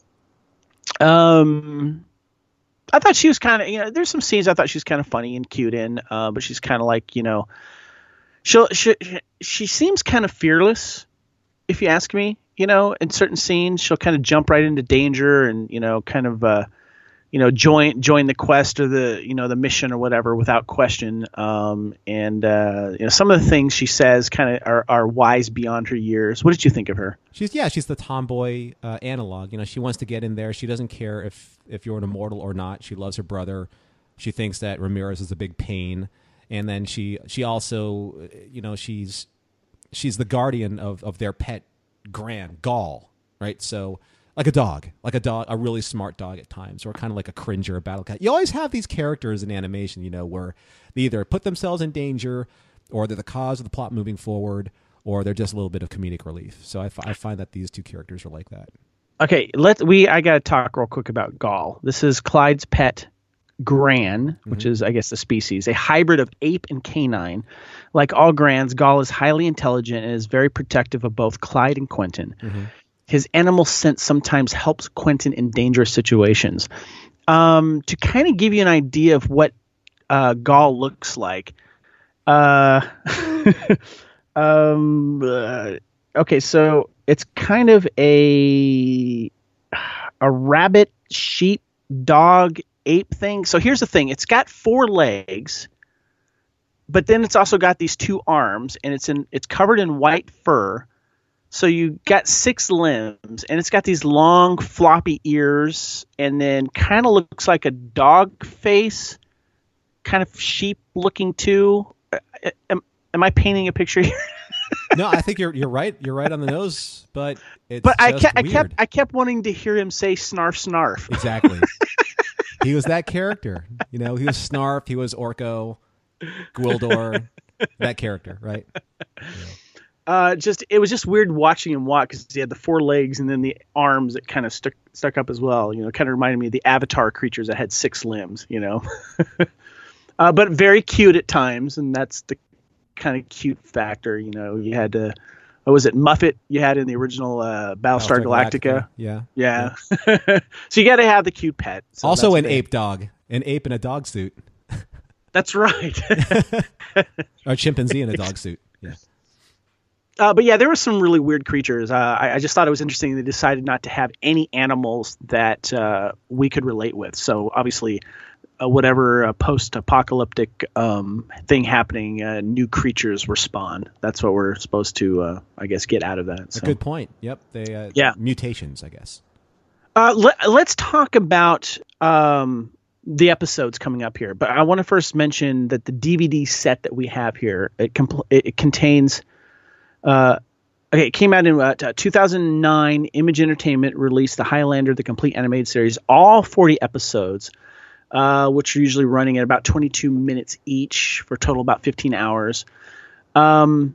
yeah. Um. I thought she was kind of, you know, there's some scenes I thought she was kind of funny and cute in, uh, but she's kind of like, you know, she'll, she she seems kind of fearless, if you ask me, you know, in certain scenes. She'll kind of jump right into danger and, you know, kind of, uh, you know, join join the quest or the, you know, the mission or whatever without question. Um, and, uh, you know, some of the things she says kind of are, are wise beyond her years. What did you think of her? She's yeah, she's the tomboy uh, analog. You know, she wants to get in there. She doesn't care if if you're an immortal or not. She loves her brother. She thinks that Ramirez is a big pain, and then she she also, you know, she's she's the guardian of of their pet Gran Gaul, right? So like a dog, like a dog, a really smart dog at times, or kind of like a cringer, a battle cat. You always have these characters in animation, you know, where they either put themselves in danger, or they're the cause of the plot moving forward, or they're just a little bit of comedic relief. So I, f- I find that these two characters are like that. Okay, let we. I got to talk real quick about Gaul. This is Clyde's pet, Gran, which mm-hmm. is, I guess, the species, a hybrid of ape and canine. Like all Grans, Gaul is highly intelligent and is very protective of both Clyde and Quentin. Mm-hmm. His animal sense sometimes helps Quentin in dangerous situations. Um, to kind of give you an idea of what uh, Gaul looks like. Uh, um, uh, okay, so it's kind of a a rabbit, sheep, dog, ape thing. So here's the thing: it's got four legs, but then it's also got these two arms, and it's in it's covered in white fur. So you got six limbs, and it's got these long floppy ears, and then kind of looks like a dog face, kind of sheep looking too. Am, am I painting a picture here? No, I think you're you're right. You're right on the nose, but it's but I just kept weird. I kept I kept wanting to hear him say snarf snarf. Exactly. He was that character. You know, he was Snarf. He was Orko, Gwildor, that character, right? Yeah. Uh, just it was just weird watching him walk because he had the four legs and then the arms that kind of stuck stuck up as well. You know, kind of reminded me of the Avatar creatures that had six limbs. You know, uh, but very cute at times, and that's the kind of cute factor. You know, you had to. What was it, Muffet? You had in the original uh, Battlestar, Battlestar Galactica. Galactica. Yeah, yeah. yeah. So you got to have the cute pet. So also, an ape dog, an ape in a dog suit. That's right. Or a chimpanzee in a dog suit. Yeah. Uh, but yeah, there were some really weird creatures. Uh, I, I just thought it was interesting they decided not to have any animals that uh, we could relate with. So obviously, uh, whatever uh, post-apocalyptic um, thing happening, uh, new creatures were spawned. That's what we're supposed to, uh, I guess, get out of that. So. A good point. Yep. They uh, yeah. mutations, I guess. Uh, let, let's talk about um, the episodes coming up here. But I want to first mention that the D V D set that we have here, it, compl- it contains... Uh, okay, it came out in uh, two thousand nine. Image Entertainment released the Highlander, the complete animated series, all forty episodes, uh, which are usually running at about twenty-two minutes each for a total about fifteen hours. Um,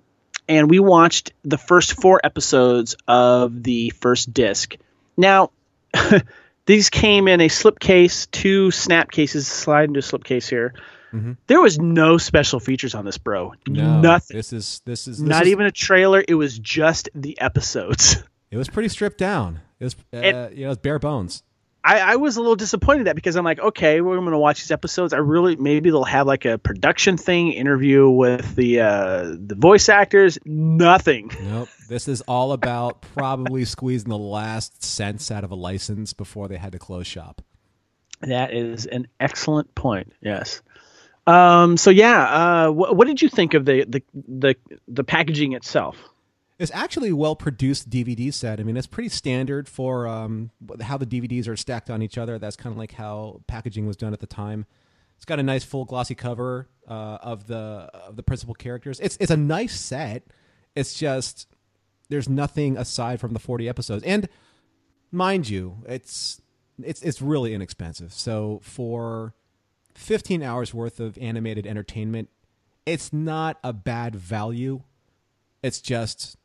and we watched the first four episodes of the first disc. Now, these came in a slipcase, two snap cases, slide into a slipcase here. Mm-hmm. There was no special features on this, bro. No, Nothing. This is this is this not is, even a trailer. It was just the episodes. It was pretty stripped down. It was uh, it, you know, it was bare bones. I, I was a little disappointed in that because I'm like, okay, we're going to watch these episodes. I really maybe they'll have like a production thing, interview with the uh, the voice actors. Nothing. Nope. This is all about probably squeezing the last cents out of a license before they had to close shop. That is an excellent point. Yes. Um. So yeah. Uh. What, what did you think of the the the the packaging itself? It's actually a well-produced D V D set. I mean, it's pretty standard for um, how the D V Ds are stacked on each other. That's kind of like how packaging was done at the time. It's got a nice full glossy cover uh, of the of the principal characters. It's it's a nice set. It's just there's nothing aside from the forty episodes. And mind you, it's it's it's really inexpensive. So for fifteen hours worth of animated entertainment, it's not a bad value. It's just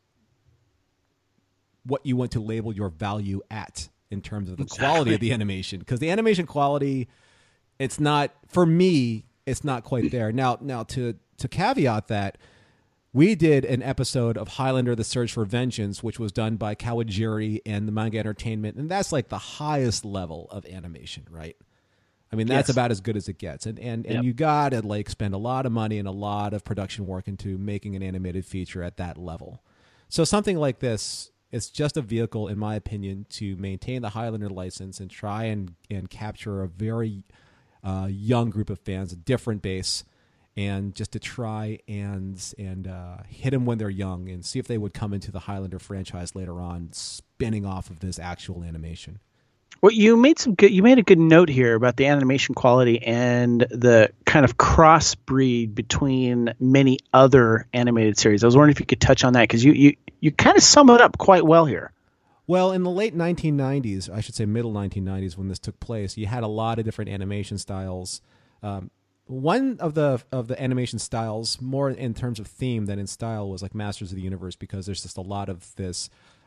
what you want to label your value at in terms of the exactly. quality of the animation. Because the animation quality, it's not, for me, it's not quite there. Now, now to, to caveat that, we did an episode of Highlander: The Search for Vengeance, which was done by Kawajiri and the Manga Entertainment, and that's like the highest level of animation, right? I mean, that's yes. about as good as it gets. And and, and yep. you got to like spend a lot of money and a lot of production work into making an animated feature at that level. So something like this, it's just a vehicle, in my opinion, to maintain the Highlander license and try and, and capture a very uh, young group of fans, a different base, and just to try and and uh, hit them when they're young and see if they would come into the Highlander franchise later on, spinning off of this actual animation. Well, you made some good. You made a good note here about the animation quality and the kind of crossbreed between many other animated series. I was wondering if you could touch on that because you, you you kind of sum it up quite well here. Well, in the late nineteen nineties, I should say middle nineteen nineties, when this took place, you had a lot of different animation styles. Um, one of the of the animation styles, more in terms of theme than in style, was like Masters of the Universe, because there's just a lot of this.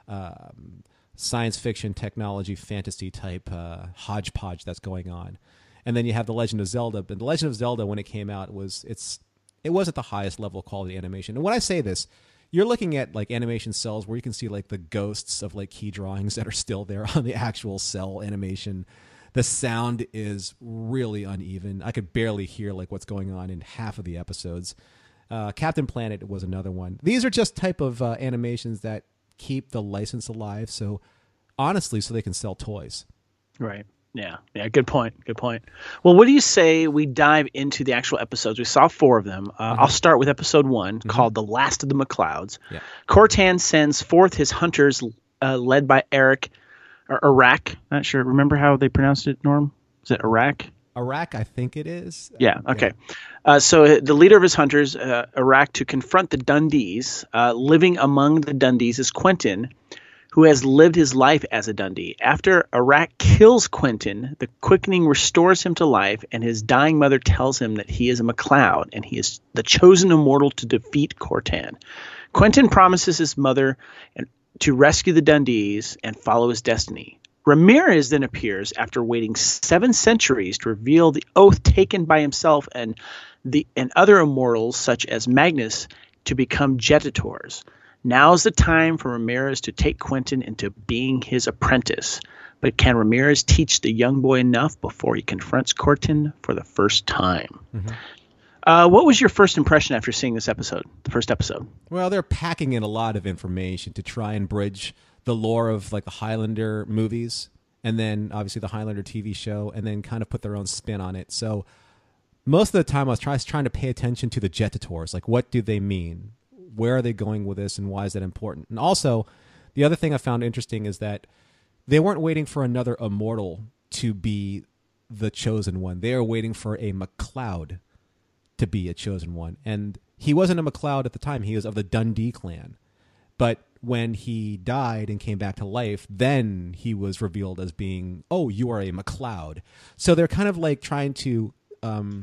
Um, science fiction, technology, fantasy type uh, hodgepodge that's going on. And then you have The Legend of Zelda. But The Legend of Zelda, when it came out, was it's it was at the highest level of quality animation. And when I say this, you're looking at like animation cells where you can see like the ghosts of like key drawings that are still there on the actual cell animation. The sound is really uneven. I could barely hear like what's going on in half of the episodes. Uh, Captain Planet was another one. These are just type of uh, animations that keep the license alive, so honestly, so they can sell toys. Right. Yeah. Yeah. Good point. Good point. Well, what do you say we dive into the actual episodes? We saw four of them. Uh, mm-hmm. I'll start with episode one, mm-hmm. called The Last of the McClouds. Yeah. Cortan sends forth his hunters, uh, led by Eric, or Iraq. Not sure. Remember how they pronounced it, Norm? Is it Iraq? Iraq, I think it is. Yeah, okay. Yeah. Uh, so the leader of his hunters, uh, Iraq, to confront the Dundees. Uh, living among the Dundees is Quentin, who has lived his life as a Dundee. After Iraq kills Quentin, the quickening restores him to life, and his dying mother tells him that he is a McCloud, and he is the chosen immortal to defeat Cortan. Quentin promises his mother and, to rescue the Dundees and follow his destiny. Ramirez then appears after waiting seven centuries to reveal the oath taken by himself and the and other immortals such as Magnus to become Jetators. Now's the time for Ramirez to take Quentin into being his apprentice. But can Ramirez teach the young boy enough before he confronts Cortan for the first time? Mm-hmm. Uh, what was your first impression after seeing this episode, the first episode? Well, they're packing in a lot of information to try and bridge the lore of like the Highlander movies, and then obviously the Highlander T V show, and then kind of put their own spin on it. So most of the time I was try- trying to pay attention to the Jetators. Like, what do they mean? Where are they going with this, and why is that important? And also, the other thing I found interesting is that they weren't waiting for another immortal to be the chosen one. They were waiting for a McCloud to be a chosen one. And he wasn't a McCloud at the time. He was of the Dundee clan. But when he died and came back to life, then he was revealed as being, oh, you are a McCloud. So they're kind of like trying to, um,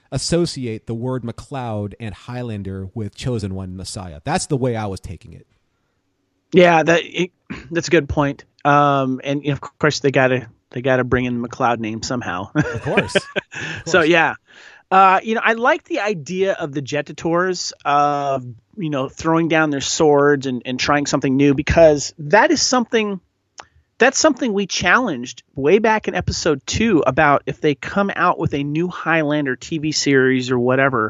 associate the word McLeod and Highlander with Chosen One Messiah. That's the way I was taking it. Yeah, that it, that's a good point. Um, and you know, of course they gotta they gotta bring in the McLeod name somehow. Of course. Of course. So yeah, uh, you know, I like the idea of the Jetators, uh, you know, throwing down their swords and, and trying something new, because that is something that's something we challenged way back in episode two about if they come out with a new Highlander T V series or whatever,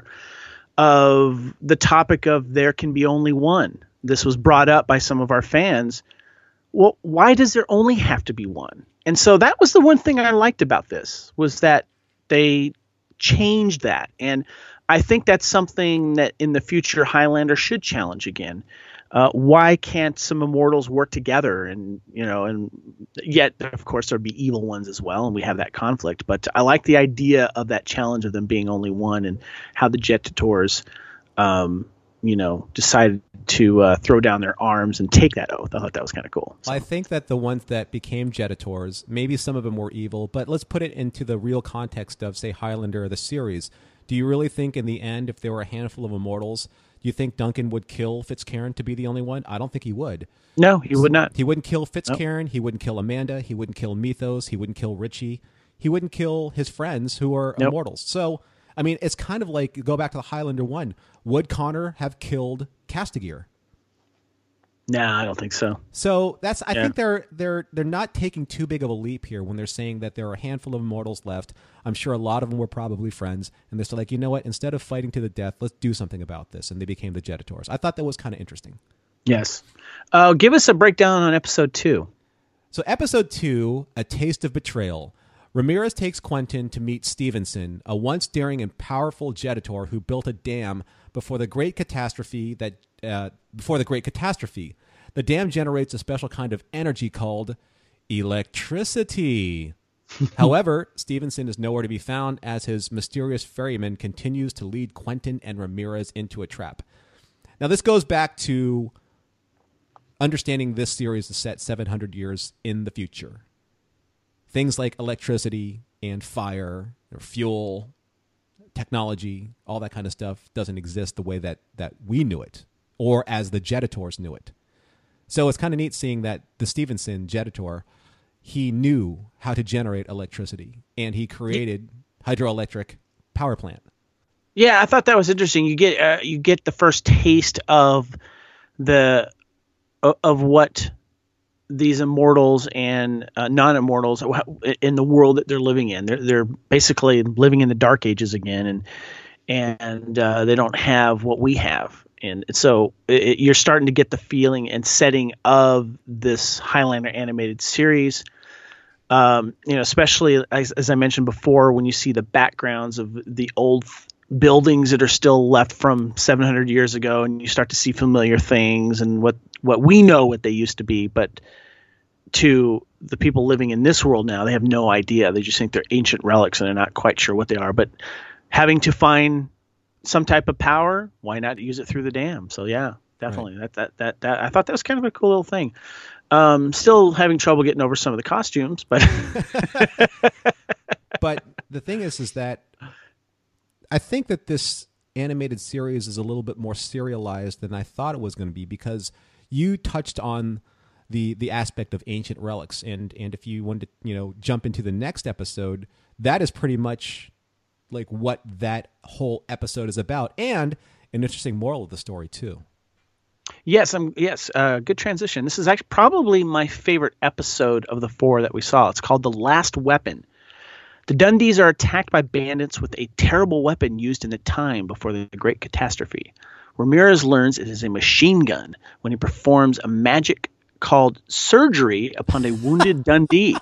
of the topic of there can be only one. This was brought up by some of our fans. Well, why does there only have to be one? And so that was the one thing I liked about this, was that they changed that. And I think that's something that in the future Highlander should challenge again. Uh, why can't some immortals work together? And, you know, and yet, of course, there'd be evil ones as well, and we have that conflict. But I like the idea of that challenge of them being only one, and how the Jetators, um, you know, decided to uh, throw down their arms and take that oath. I thought that was kind of cool. So. I think that the ones that became Jetators, maybe some of them were evil, but let's put it into the real context of, say, Highlander or the series. Do you really think in the end, if there were a handful of immortals, do you think Duncan would kill Fitzcairn to be the only one? I don't think he would. No, he would not. He wouldn't kill Fitzcairn. Nope. He wouldn't kill Amanda. He wouldn't kill Mythos. He wouldn't kill Richie. He wouldn't kill his friends who are nope. immortals. So, I mean, it's kind of like, go back to the Highlander one. Would Connor have killed Castigear? No, I don't think so. So that's I yeah. think they're they're they're not taking too big of a leap here when they're saying that there are a handful of immortals left. I'm sure a lot of them were probably friends, and they're still like, you know what? Instead of fighting to the death, let's do something about this, and they became the Jetators. I thought that was kind of interesting. Yes. Uh, give us a breakdown on episode two. So episode two, A Taste of Betrayal. Ramirez takes Quentin to meet Stevenson, a once daring and powerful Jetator who built a dam before the great catastrophe that uh, before the great catastrophe. The dam generates a special kind of energy called electricity. However, Stevenson is nowhere to be found as his mysterious ferryman continues to lead Quentin and Ramirez into a trap. Now, this goes back to understanding this series is set seven hundred years in the future. Things like electricity and fire or fuel, technology, all that kind of stuff doesn't exist the way that, that we knew it, or as the Jetators knew it. So it's kind of neat seeing that the Stevenson Jetator, he knew how to generate electricity, and he created hydroelectric power plant. Yeah, I thought that was interesting. You get uh, you get the first taste of the uh, of what these immortals and uh, non-immortals in the world that they're living in. They're they're basically living in the Dark Ages again, and and uh, they don't have what we have. And so it, you're starting to get the feeling and setting of this Highlander animated series. Um, you know, especially as, as I mentioned before, when you see the backgrounds of the old buildings that are still left from seven hundred years ago, and you start to see familiar things and what, what we know what they used to be, but to the people living in this world now, they have no idea. They just think they're ancient relics and they're not quite sure what they are, but having to find some type of power, why not use it through the dam? So yeah, definitely. Right. That, that, that, that, I thought that was kind of a cool little thing. Um, still having trouble getting over some of the costumes, but, but the thing is, is that I think that this animated series is a little bit more serialized than I thought it was going to be, because you touched on the, the aspect of ancient relics. And, and if you wanted to, you know, jump into the next episode, that is pretty much like what that whole episode is about, and an interesting moral of the story too. Yes, I'm yes, uh, good transition. This is actually probably my favorite episode of the four that we saw. It's called The Last Weapon. The Dundies are attacked by bandits with a terrible weapon used in the time before the Great Catastrophe. Ramirez learns it is a machine gun when he performs a magic called surgery upon a wounded Dundee.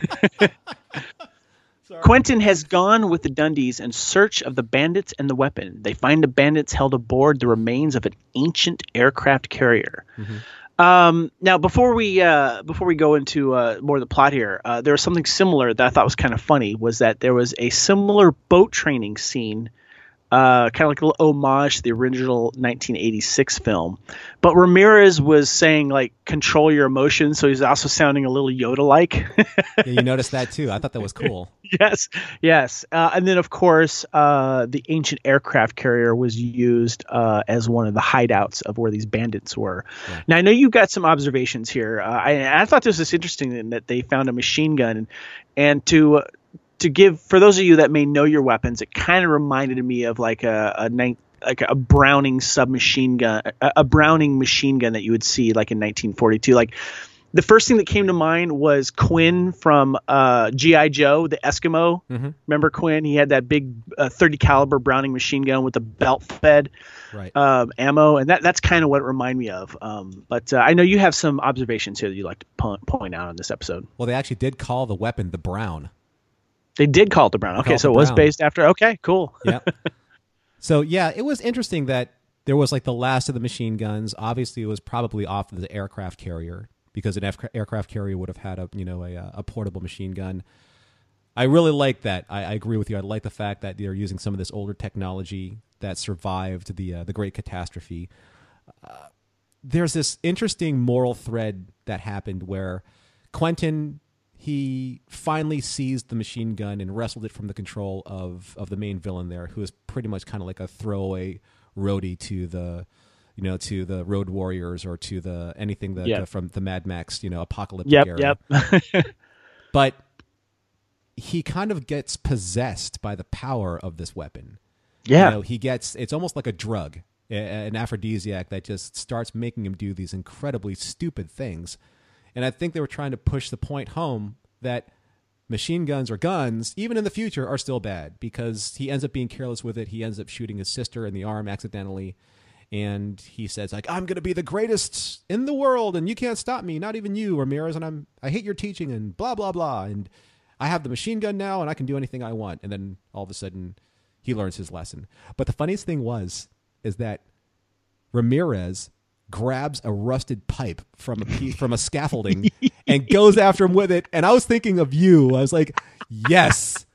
Quentin has gone with the Dundies in search of the bandits and the weapon. They find the bandits held aboard the remains of an ancient aircraft carrier. Mm-hmm. Um, now, before we uh, before we go into uh, more of the plot here, uh, there was something similar that I thought was kind of funny. Was that there was a similar boat training scene uh, kind of like a little homage to the original nineteen eighty-six film. But Ramirez was saying, like, control your emotions, so he's also sounding a little Yoda-like. Yeah, you noticed that too. I thought that was cool. Yes, yes. Uh, and then, of course, uh, the ancient aircraft carrier was used uh, as one of the hideouts of where these bandits were. Yeah. Now, I know you've got some observations here. Uh, I, I thought this was interesting in that they found a machine gun. And, and to... Uh, To give, for those of you that may know your weapons, it kind of reminded me of like a, a like a Browning submachine gun, a, a Browning machine gun that you would see like in nineteen forty-two. Like the first thing that came to mind was Quinn from uh, G I. Joe, the Eskimo. Mm-hmm. Remember Quinn? He had that big uh, thirty caliber Browning machine gun with the belt fed right. um, ammo, and that that's kind of what it reminded me of. Um, but uh, I know you have some observations here that you'd like to po- point out on this episode. Well, they actually did call the weapon the Brown. They did call it the Brown. Okay, so it was Brown. based after. Okay, cool. Yeah. So yeah, it was interesting that there was like the last of the machine guns. Obviously, it was probably off of the aircraft carrier because an F- aircraft carrier would have had a you know a, a portable machine gun. I really like that. I, I agree with you. I like the fact that they're using some of this older technology that survived the uh, the Great Catastrophe. Uh, there's this interesting moral thread that happened where Quentin. He finally seized the machine gun and wrestled it from the control of, of the main villain there, who is pretty much kind of like a throwaway roadie to the, you know, to the Road Warriors or to the anything that yep. the, from the Mad Max, you know, apocalyptic yep, era. Yep. But he kind of gets possessed by the power of this weapon. Yeah, you know, he gets. It's almost like a drug, an aphrodisiac that just starts making him do these incredibly stupid things. And I think they were trying to push the point home that machine guns or guns, even in the future, are still bad because he ends up being careless with it. He ends up shooting his sister in the arm accidentally. And he says, like, I'm going to be the greatest in the world and you can't stop me, not even you, Ramirez. And I'm, I hate your teaching and blah, blah, blah. And I have the machine gun now and I can do anything I want. And then all of a sudden he learns his lesson. But the funniest thing was, is that Ramirez grabs a rusted pipe from a piece, from a scaffolding and goes after him with it. And I was thinking of you. I was like, yes,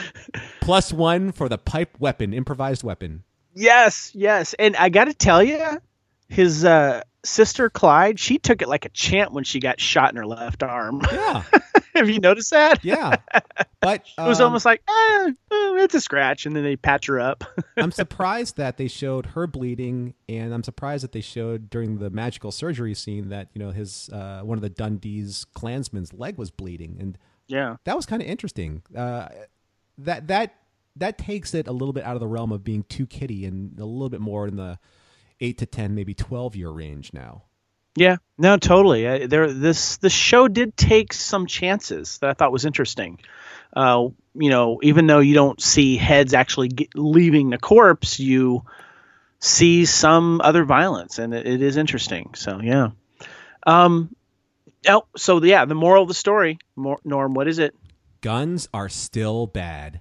plus one for the pipe weapon, improvised weapon. Yes, yes. And I got to tell you, his uh, sister Clyde, she took it like a champ when she got shot in her left arm. Yeah. Have you noticed that? Yeah. But um, it was almost like, eh, oh, it's a scratch. And then they patch her up. I'm surprised that they showed her bleeding. And I'm surprised that they showed during the magical surgery scene that, you know, his uh, one of the Dundee's Klansmen's leg was bleeding. And yeah, that was kind of interesting. Uh, that, that, that takes it a little bit out of the realm of being too kiddie and a little bit more in the eight to ten, maybe twelve year range now. Yeah, no, totally. Uh, there, this the show did take some chances that I thought was interesting. Uh, you know, even though you don't see heads actually get, leaving the corpse, you see some other violence, and it, it is interesting. So yeah. Um. Oh, so yeah, the moral of the story, Norm. What is it? Guns are still bad.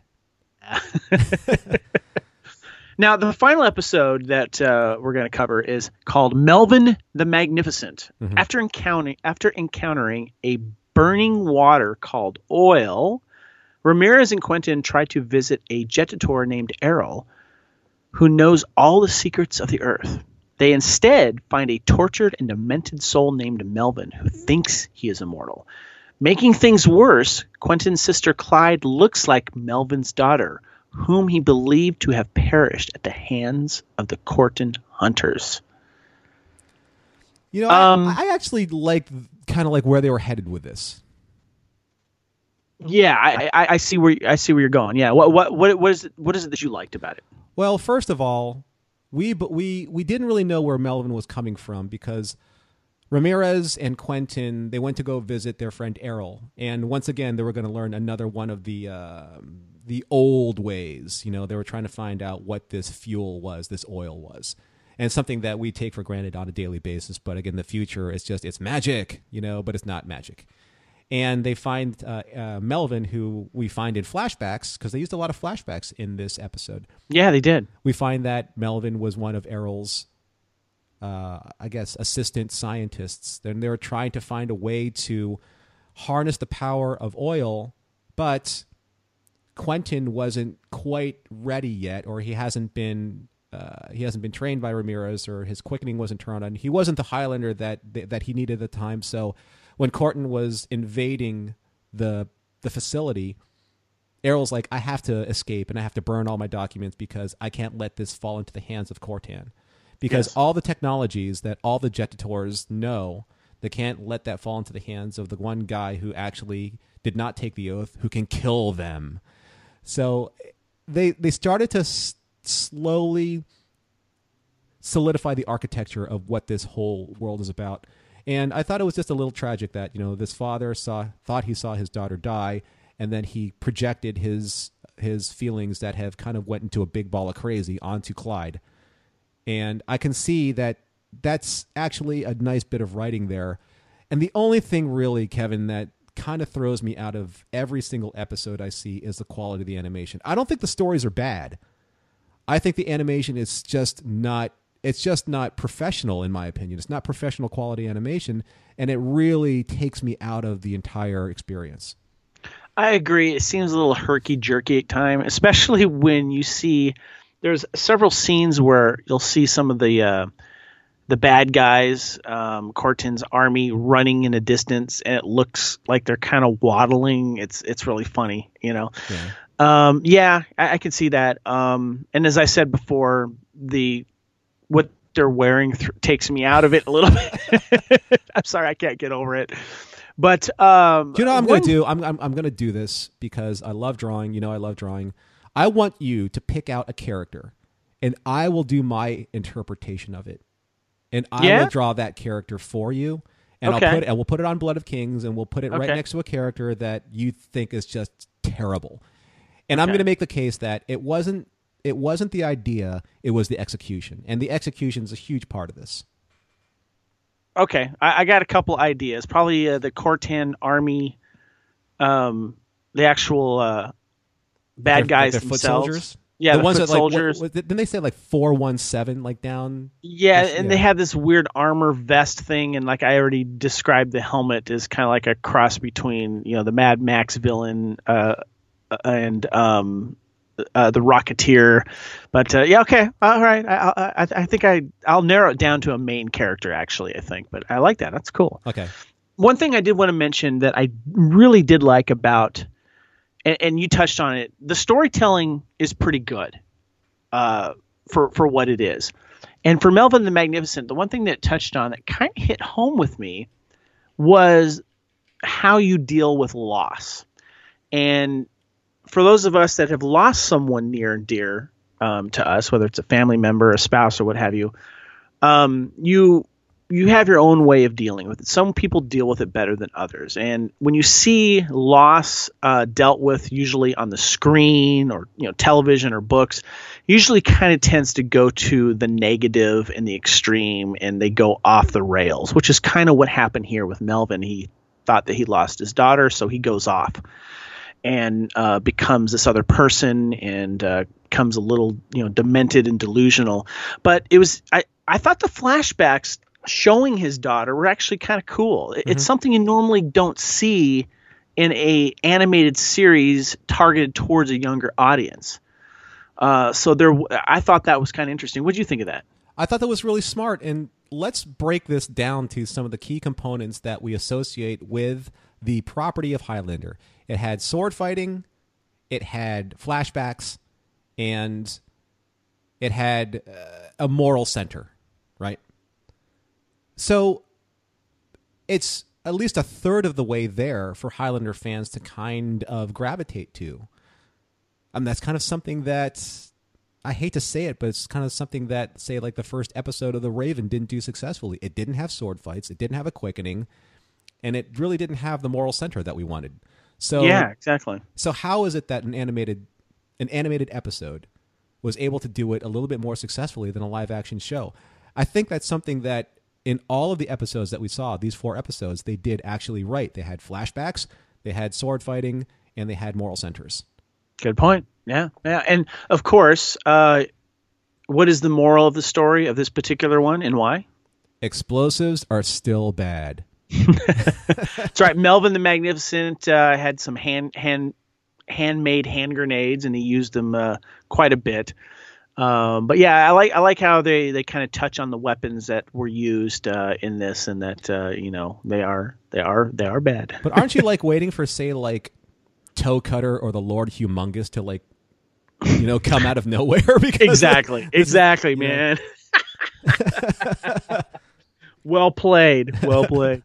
Now, the final episode that uh, we're going to cover is called Melvin the Magnificent. Mm-hmm. After encountering after encountering a burning water called oil, Ramirez and Quentin try to visit a jetator named Errol, who knows all the secrets of the earth. They instead find a tortured and demented soul named Melvin, who thinks he is immortal. Making things worse, Quentin's sister Clyde looks like Melvin's daughter, whom he believed to have perished at the hands of the Corton hunters. You know, um, I, I actually like kind of like where they were headed with this. Yeah, I, I, I see where I see where you're going. Yeah, what what what what is it, what is it that you liked about it? Well, first of all, we but we we didn't really know where Melvin was coming from because Ramirez and Quentin, they went to go visit their friend Errol, and once again they were going to learn another one of the uh, the old ways. You know, they were trying to find out what this fuel was, this oil was, and something that we take for granted on a daily basis. But again, the future is just it's magic, you know, but it's not magic. And they find uh, uh, Melvin, who we find in flashbacks, because they used a lot of flashbacks in this episode. Yeah, they did. We find that Melvin was one of Errol's, uh, I guess, assistant scientists. Then they were trying to find a way to harness the power of oil, but Quentin wasn't quite ready yet, or he hasn't been uh, he hasn't been trained by Ramirez, or his quickening wasn't turned on. He wasn't the Highlander that that he needed at the time. So when Corton was invading the the facility, Errol's like, I have to escape and I have to burn all my documents because I can't let this fall into the hands of Cortan. Because yes. all the technologies that all the Jetators know, they can't let that fall into the hands of the one guy who actually did not take the oath, who can kill them. So they they started to s- slowly solidify the architecture of what this whole world is about. And I thought it was just a little tragic that, you know, this father saw thought he saw his daughter die, and then he projected his his feelings that have kind of went into a big ball of crazy onto Clyde. And I can see that that's actually a nice bit of writing there. And the only thing really, Kevin, that kind of throws me out of every single episode I see is the quality of the animation. I don't think the stories are bad. I think the animation is just not, it's just not professional, in my opinion. It's not professional quality animation, and it really takes me out of the entire experience. I agree. It seems a little herky-jerky at times, especially when you see there's several scenes where you'll see some of the uh, the bad guys, um, Cortan's army, running in a distance, and it looks like they're kind of waddling. It's it's really funny, you know. Yeah, um, yeah I, I can see that. Um, and as I said before, the what they're wearing th- takes me out of it a little bit. I'm sorry, I can't get over it. But um, do you know what I'm going to do? I'm I'm I'm going to do this because I love drawing. You know, I love drawing. I want you to pick out a character, and I will do my interpretation of it, and I yeah? will draw that character for you, and okay. I'll put and we'll put it on Blood of Kings, and we'll put it okay. right next to a character that you think is just terrible. And okay. I'm going to make the case that it wasn't it wasn't the idea, it was the execution, and the execution is a huge part of this. Okay, I, I got a couple ideas. Probably uh, the Cortan army, um, the actual. Uh, Bad like guys like foot themselves. Soldiers? Yeah, the, the ones foot that like soldiers. what, what, didn't they say like four one seven like down? Yeah, Just, and yeah. they had this weird armor vest thing, and like I already described, the helmet is kind of like a cross between, you know, the Mad Max villain uh, and um, uh, the Rocketeer. But uh, yeah, okay, all right. I, I I think I I'll narrow it down to a main character actually. I think, but I like that. That's cool. Okay. One thing I did want to mention that I really did like about. And, and you touched on it. The storytelling is pretty good uh, for for what it is. And for Melvin the Magnificent, the one thing that touched on that kind of hit home with me was how you deal with loss. And for those of us that have lost someone near and dear um, to us, whether it's a family member, a spouse, or what have you, um, you you have your own way of dealing with it. Some people deal with it better than others. And when you see loss uh, dealt with usually on the screen or, you know, television or books, usually kind of tends to go to the negative and the extreme, and they go off the rails, which is kind of what happened here with Melvin. He thought that he lost his daughter, so he goes off and uh, becomes this other person and uh, becomes a little, you know, demented and delusional. But it was I, I thought the flashbacks showing his daughter were actually kind of cool. It's mm-hmm. something you normally don't see in a animated series targeted towards a younger audience. Uh, so there, I thought that was kind of interesting. What did you think of that? I thought that was really smart. And let's break this down to some of the key components that we associate with the property of Highlander. It had sword fighting, it had flashbacks, and it had uh, a moral center, right? So it's at least a third of the way there for Highlander fans to kind of gravitate to. And that's kind of something that, I hate to say it, but it's kind of something that, say, like the first episode of The Raven didn't do successfully. It didn't have sword fights, it didn't have a quickening, and it really didn't have the moral center that we wanted. So yeah, exactly. So how is it that an animated an animated episode was able to do it a little bit more successfully than a live action show? I think that's something that in all of the episodes that we saw, these four episodes, they did actually right. They had flashbacks, they had sword fighting, and they had moral centers. Good point. Yeah, yeah. And of course, uh, what is the moral of the story of this particular one, and why? Explosives are still bad. That's right. Melvin the Magnificent uh, had some hand hand handmade hand grenades, and he used them uh, quite a bit. Um, but yeah, I like I like how they, they kind of touch on the weapons that were used uh, in this, and that uh, you know they are they are they are bad. But aren't you like waiting for, say, like Toe Cutter or the Lord Humongous to like you know come out of nowhere? Because exactly, exactly, man. Well played, well played.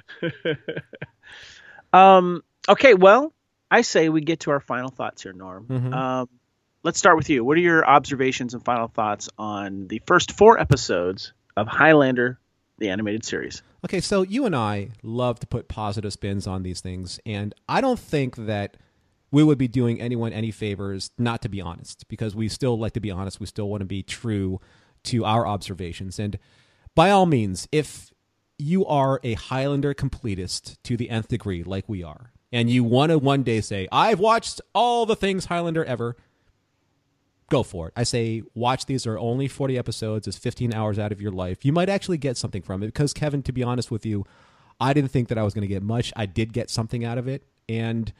um. Okay, well, I say we get to our final thoughts here, Norm. Mm-hmm. Um. Let's start with you. What are your observations and final thoughts on the first four episodes of Highlander, the animated series? Okay, so you and I love to put positive spins on these things, and I don't think that we would be doing anyone any favors not to be honest, because we still like to be honest. We still want to be true to our observations. And by all means, if you are a Highlander completist to the nth degree, like we are, and you want to one day say, I've watched all the things Highlander ever, go for it. I say watch these. Are only forty episodes. It's fifteen hours out of your life. You might actually get something from it because, Kevin, to be honest with you, I didn't think that I was going to get much. I did get something out of it, and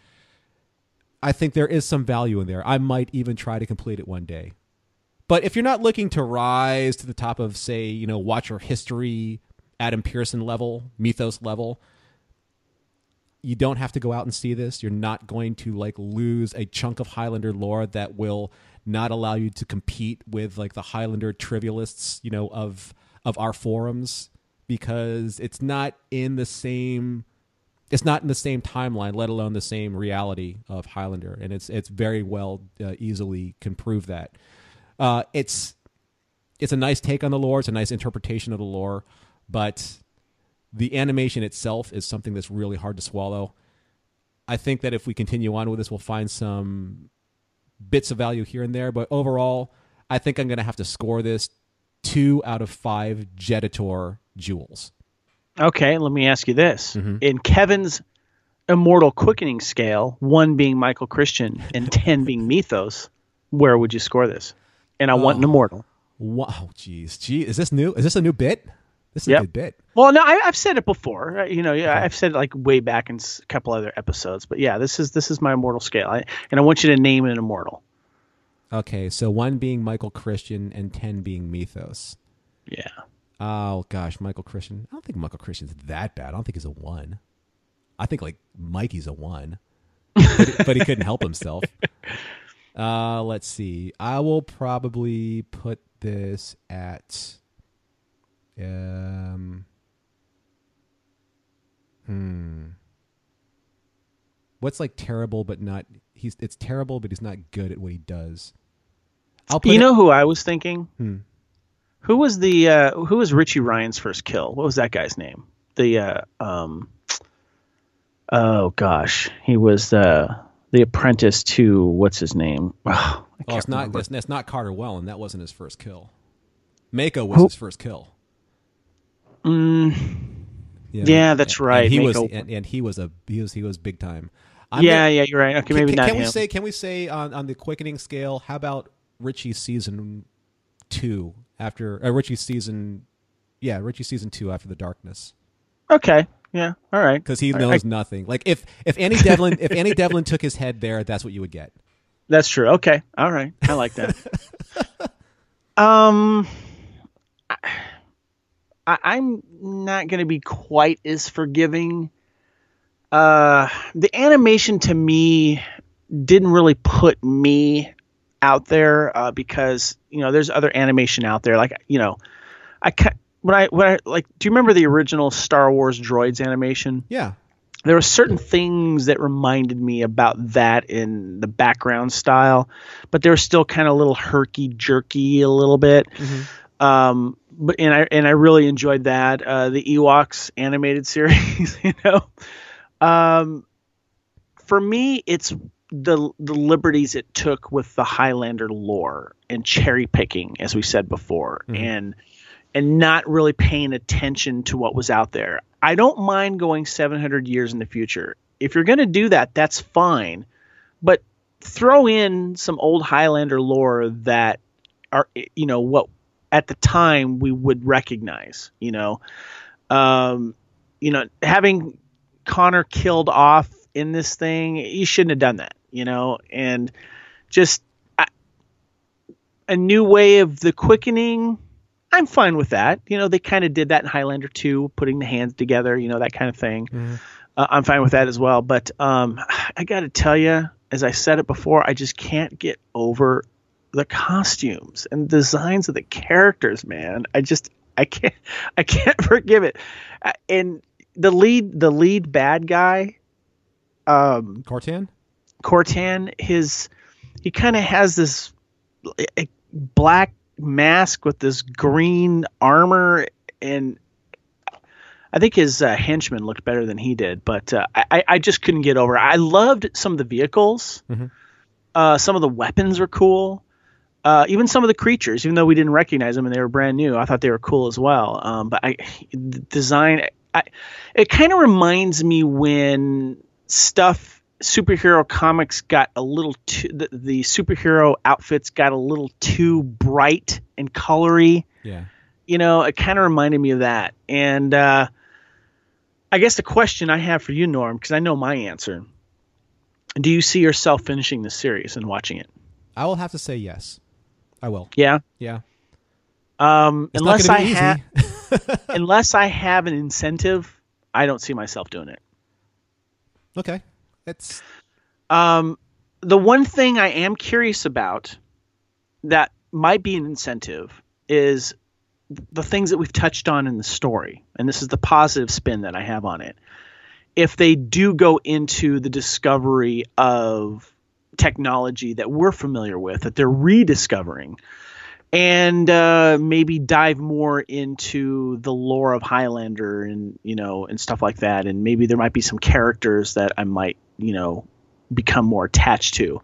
I think there is some value in there. I might even try to complete it one day. But if you're not looking to rise to the top of, say, you know, Watcher history, Adam Pearson level, Mythos level, you don't have to go out and see this. You're not going to like lose a chunk of Highlander lore that will not allow you to compete with like the Highlander trivialists, you know, of of our forums, because it's not in the same it's not in the same timeline, let alone the same reality of Highlander, and it's it's very well uh, easily can prove that. Uh, it's it's a nice take on the lore, it's a nice interpretation of the lore, but the animation itself is something that's really hard to swallow. I think that if we continue on with this, we'll find some bits of value here and there, but overall, I think I'm going to have to score this two out of five Jeditor jewels. Okay, let me ask you this. Mm-hmm. In Kevin's Immortal Quickening scale, one being Michael Christian and ten being Mythos, where would you score this? And I oh. want an Immortal. Wow, geez. Gee, is this new? Is this a new bit? This is yep. a good bit. Well, no, I, I've said it before. You know, yeah, okay. I've said it like way back in a couple other episodes. But yeah, this is this is my Immortal scale, I, and I want you to name an Immortal. Okay, so one being Michael Christian and ten being Mythos. Yeah. Oh gosh, Michael Christian. I don't think Michael Christian's that bad. I don't think he's a one. I think like Mikey's a one, but, but he couldn't help himself. Uh, let's see. I will probably put this at. Um. Hmm. What's like terrible but not he's it's terrible but he's not good at what he does. I'll put you know it, who I was thinking? Hmm. Who was the uh, who was Richie Ryan's first kill? What was that guy's name? The uh, um. Oh gosh, he was uh, the apprentice to what's his name? Oh, oh it's not it's, it's not Carter Welland. That wasn't his first kill. Mako was who? his first kill. Mm, yeah. yeah, that's and, right. And he Mako. was, and, and he was a he was he was big time. I'm yeah, gonna, yeah, you're right. Okay, can, maybe can, not can him. we say can we say on, on the quickening scale? How about Richie season two after uh, Richie season? Yeah, Richie season two after the darkness. Okay. Yeah. All right. Because he all knows right. nothing. Like if if Annie Devlin if Annie Devlin took his head there, that's what you would get. That's true. Okay. All right. I like that. um. I, I'm not going to be quite as forgiving. Uh, the animation to me didn't really put me out there uh, because, you know, there's other animation out there. Like, you know, I when I when I like, do you remember the original Star Wars Droids animation? Yeah. There were certain things that reminded me about that in the background style, but they were still kind of a little herky jerky a little bit. Mm-hmm. Um, but and I and I really enjoyed that uh, the Ewoks animated series. You know, um, for me, it's the the liberties it took with the Highlander lore and cherry picking, as we said before, mm-hmm. and and not really paying attention to what was out there. I don't mind going seven hundred years in the future. If you're going to do that, that's fine, but throw in some old Highlander lore that are, you know, what at the time we would recognize, you know, um, you know, having Connor killed off in this thing. You shouldn't have done that, you know, and just I, a new way of the quickening. I'm fine with that. You know, they kind of did that in Highlander two, putting the hands together, you know, that kind of thing. Mm-hmm. Uh, I'm fine with that as well. But um, I got to tell you, as I said it before, I just can't get over the costumes and designs of the characters, man. I just, I can't, I can't forgive it. Uh, and the lead, the lead bad guy, um, Cortan, Cortan, his, he kind of has this a black mask with this green armor, and I think his uh, henchmen looked better than he did, but uh, I, I just couldn't get over it. I loved some of the vehicles. Mm-hmm. Uh, some of the weapons were cool. Uh, even some of the creatures, even though we didn't recognize them and they were brand new, I thought they were cool as well. Um, but I, the design, I, it kind of reminds me when stuff, superhero comics got a little too, the, the superhero outfits got a little too bright and colory. Yeah. You know, it kind of reminded me of that. And uh, I guess the question I have for you, Norm, because I know my answer, do you see yourself finishing the series and watching it? I will have to say yes. I will. Yeah. Yeah. Um, unless I have, unless I have an incentive, I don't see myself doing it. Okay. It's um, the one thing I am curious about that might be an incentive is the things that we've touched on in the story. And this is the positive spin that I have on it. If they do go into the discovery of technology that we're familiar with, that they're rediscovering, and uh, maybe dive more into the lore of Highlander and, you know, and stuff like that. And maybe there might be some characters that I might, you know, become more attached to.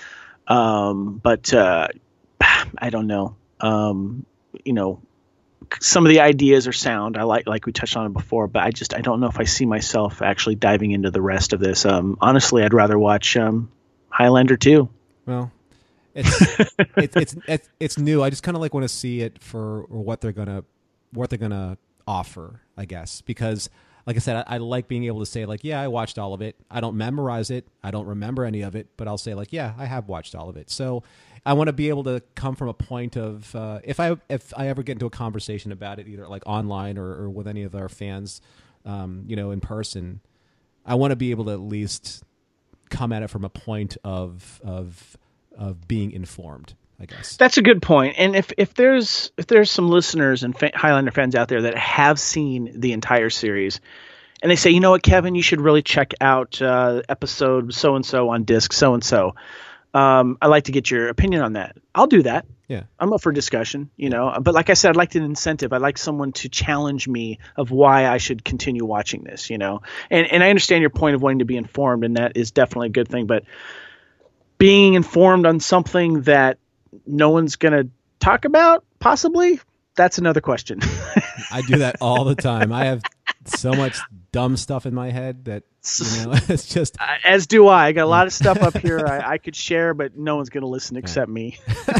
Um, but uh, I don't know. Um, you know, some of the ideas are sound. I like, like we touched on it before, but I just, I don't know if I see myself actually diving into the rest of this. Um, honestly, I'd rather watch um, Highlander two. Well, it's, it's, it's, it's, it's new. I just kind of like want to see it for what they're going to, what they're going to offer, I guess, because like I said, I, I like being able to say like, yeah, I watched all of it. I don't memorize it. I don't remember any of it, but I'll say like, yeah, I have watched all of it. So I want to be able to come from a point of, uh, if I, if I ever get into a conversation about it, either like online or, or with any of our fans, um, you know, in person, I want to be able to at least come at it from a point of, of, of being informed, I guess. That's a good point. And if, if there's if there's some listeners and fa- Highlander fans out there that have seen the entire series, and they say, you know what, Kevin, you should really check out uh, episode so and so on disc so and so. Um, I'd like to get your opinion on that. I'll do that. Yeah, I'm up for discussion. You know, but like I said, I'd like an incentive. I'd like someone to challenge me of why I should continue watching this. You know, and and I understand your point of wanting to be informed, and that is definitely a good thing. But being informed on something that no one's going to talk about, possibly, that's another question. I do that all the time. I have so much dumb stuff in my head that, you know, it's just... As do I. I got a lot of stuff up here I, I could share, but no one's going to listen except me.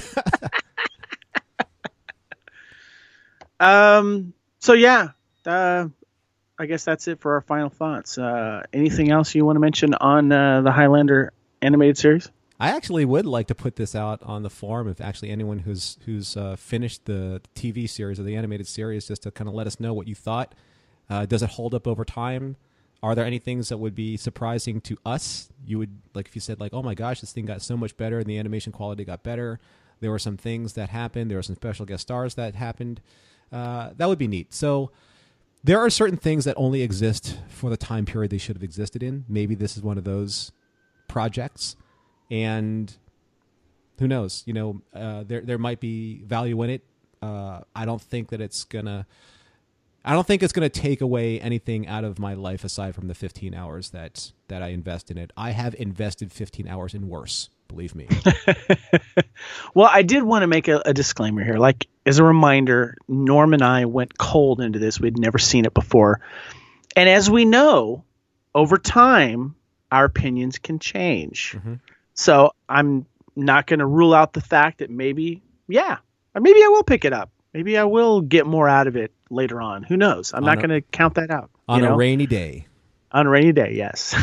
um. So, yeah. Uh, I guess that's it for our final thoughts. Uh, anything else you want to mention on uh, the Highlander animated series? I actually would like to put this out on the forum if actually anyone who's who's uh, finished the T V series or the animated series, just to kind of let us know what you thought. Uh, does it hold up over time? Are there any things that would be surprising to us? You would, like if you said like, oh my gosh, this thing got so much better and the animation quality got better. There were some things that happened. There were some special guest stars that happened. Uh, that would be neat. So there are certain things that only exist for the time period they should have existed in. Maybe this is one of those projects. And who knows? You know, uh, there there might be value in it. Uh, I don't think that it's gonna. I don't think it's gonna take away anything out of my life aside from the fifteen hours that that I invest in it. I have invested fifteen hours in worse. Believe me. Well, I did want to make a, a disclaimer here. Like as a reminder, Norm and I went cold into this. We'd never seen it before, and as we know, over time, our opinions can change. Mm-hmm. So I'm not going to rule out the fact that maybe, yeah, or maybe I will pick it up. Maybe I will get more out of it later on. Who knows? I'm on not going to count that out. On you know? a rainy day. On a rainy day, yes.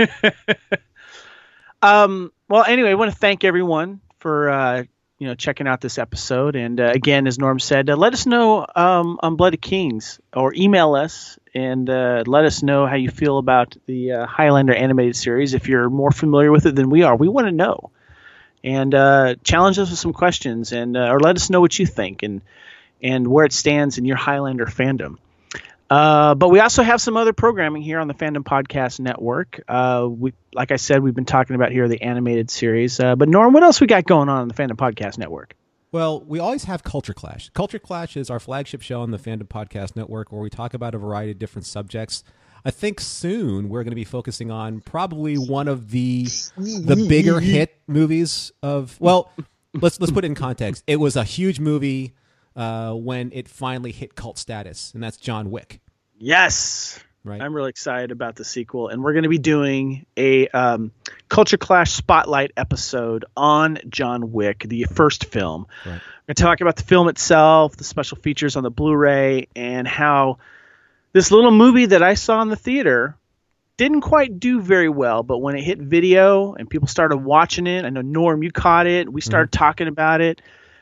um. Well, anyway, I want to thank everyone for uh, you know checking out this episode. And uh, again, as Norm said, uh, let us know um, on Blood of Kings or email us and uh, let us know how you feel about the uh, Highlander animated series. If you're more familiar with it than we are, we want to know. And uh, challenge us with some questions, and uh, or let us know what you think and and where it stands in your Highlander fandom. Uh, but we also have some other programming here on the Fandom Podcast Network. Uh, we, like I said, we've been talking about here the animated series. Uh, but Norm, what else we got going on on the Fandom Podcast Network? Well, we always have Culture Clash. Culture Clash is our flagship show on the Fandom Podcast Network where we talk about a variety of different subjects. I think soon we're going to be focusing on probably one of the the bigger hit movies of, well, let's let's put it in context. It was a huge movie uh, when it finally hit cult status, and that's John Wick. Yes. Right. I'm really excited about the sequel, and we're going to be doing a um, Culture Clash Spotlight episode on John Wick, the first film. Right. We're going to talk about the film itself, the special features on the Blu-ray, and how this little movie that I saw in the theater didn't quite do very well, but when it hit video and people started watching it, I know, Norm, you caught it. We started mm-hmm. talking about it.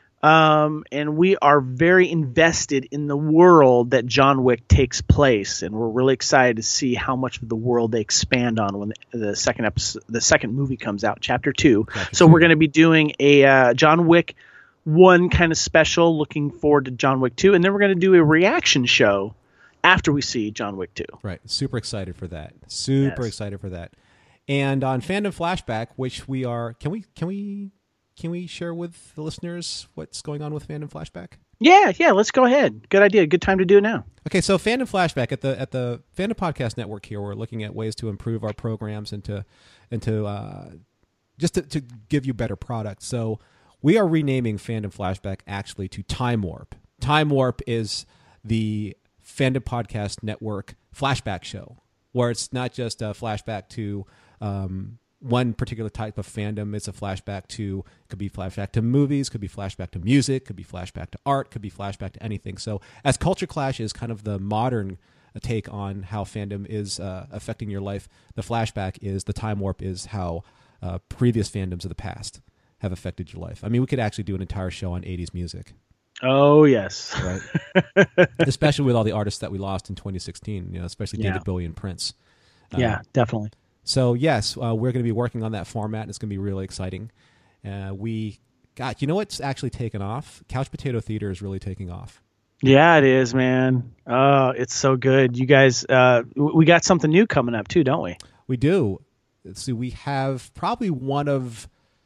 Um, and we are very invested in the world that John Wick takes place. And we're really excited to see how much of the world they expand on when the, the second episode, the second movie comes out, chapter two. Chapter so two. We're going to be doing a uh, John Wick one kind of special, looking forward to John Wick two. And then we're going to do a reaction show after we see John Wick two. Right. Super excited for that. Super yes. excited for that. And on Fandom Flashback, which we are, can we, can we, can we share with the listeners what's going on with Fandom Flashback? Yeah. Yeah. Let's go ahead. Good idea. Good time to do it now. Okay. So Fandom Flashback at the, at the Fandom Podcast Network here, we're looking at ways to improve our programs and to, and to, uh, just to, to give you better products. So we are renaming Fandom Flashback actually to Time Warp. Time Warp is the Fandom Podcast Network flashback show, where it's not just a flashback to um, one particular type of fandom. It's a flashback to, could be flashback to movies, could be flashback to music, could be flashback to art, could be flashback to anything. So as Culture Clash is kind of the modern take on how fandom is uh, affecting your life, the flashback is, the Time Warp is how uh, previous fandoms of the past have affected your life. I mean, we could actually do an entire show on eighties music. Oh, yes. Right. Especially with all the artists that we lost in twenty sixteen, you know, especially yeah. David Bowie and Prince. Yeah, uh, definitely. So, yes, uh, we're going to be working on that format, and it's going to be really exciting. Uh, we got, you know what's actually taken off? Couch Potato Theater is really taking off. Yeah, it is, man. Oh, it's so good. You guys, uh, we got something new coming up, too, don't we? We do. So we have probably one of,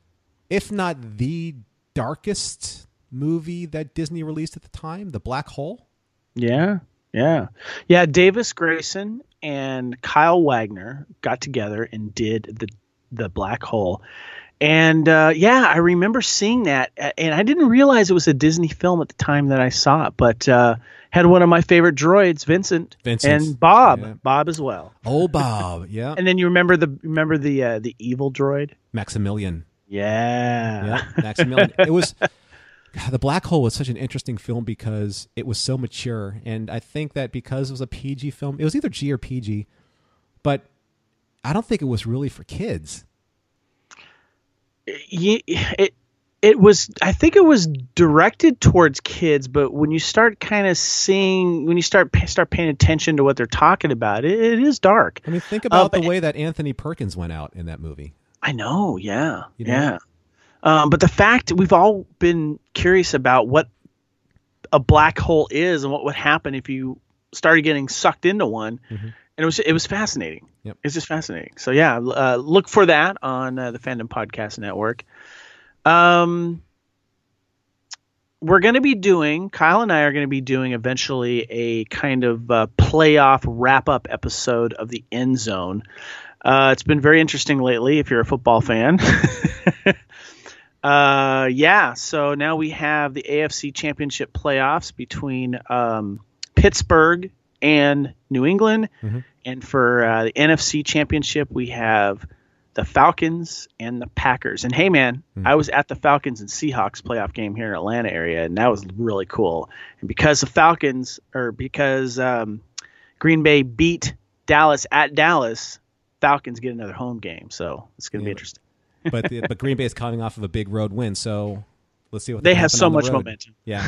if not the darkest movie that Disney released at the time, The Black Hole. Yeah, yeah. Yeah, Davis Grayson and Kyle Wagner got together and did the the Black Hole. And uh, yeah, I remember seeing that, and I didn't realize it was a Disney film at the time that I saw it, but uh, had one of my favorite droids, Vincent, Vincent. and Bob, yeah. Bob as well. Oh, Bob, yeah. And then you remember the remember the uh, the evil droid, Maximilian. Yeah, yeah, Maximilian. It was. The Black Hole was such an interesting film because it was so mature, and I think that because it was a P G film, it was either G or P G, but I don't think it was really for kids. It, it, it was, I think it was directed towards kids, but when you start kind of seeing, when you start start paying attention to what they're talking about, it, it is dark. I mean, think about uh, the way that Anthony Perkins went out in that movie. I know, yeah, you know? yeah. Um, but the fact we've all been curious about what a black hole is and what would happen if you started getting sucked into one, mm-hmm. and it was it was fascinating. Yep. It's just fascinating. So yeah, uh, look for that on uh, the Fandom Podcast Network. Um, we're going to be doing Kyle and I are going to be doing eventually a kind of uh, playoff wrap up episode of the End Zone. Uh, it's been very interesting lately. If you're a football fan. Uh, yeah, so now we have the A F C Championship playoffs between um, Pittsburgh and New England. Mm-hmm. And for uh, the N F C Championship, we have the Falcons and the Packers. And hey, man, mm-hmm. I was at the Falcons and Seahawks playoff game here in Atlanta area, and that was really cool. And because the Falcons, or because um, Green Bay beat Dallas at Dallas, Falcons get another home game. So it's going to Yeah, be interesting. But the, but Green Bay is coming off of a big road win, so let's see what They can have happen so on the much road. momentum. Yeah,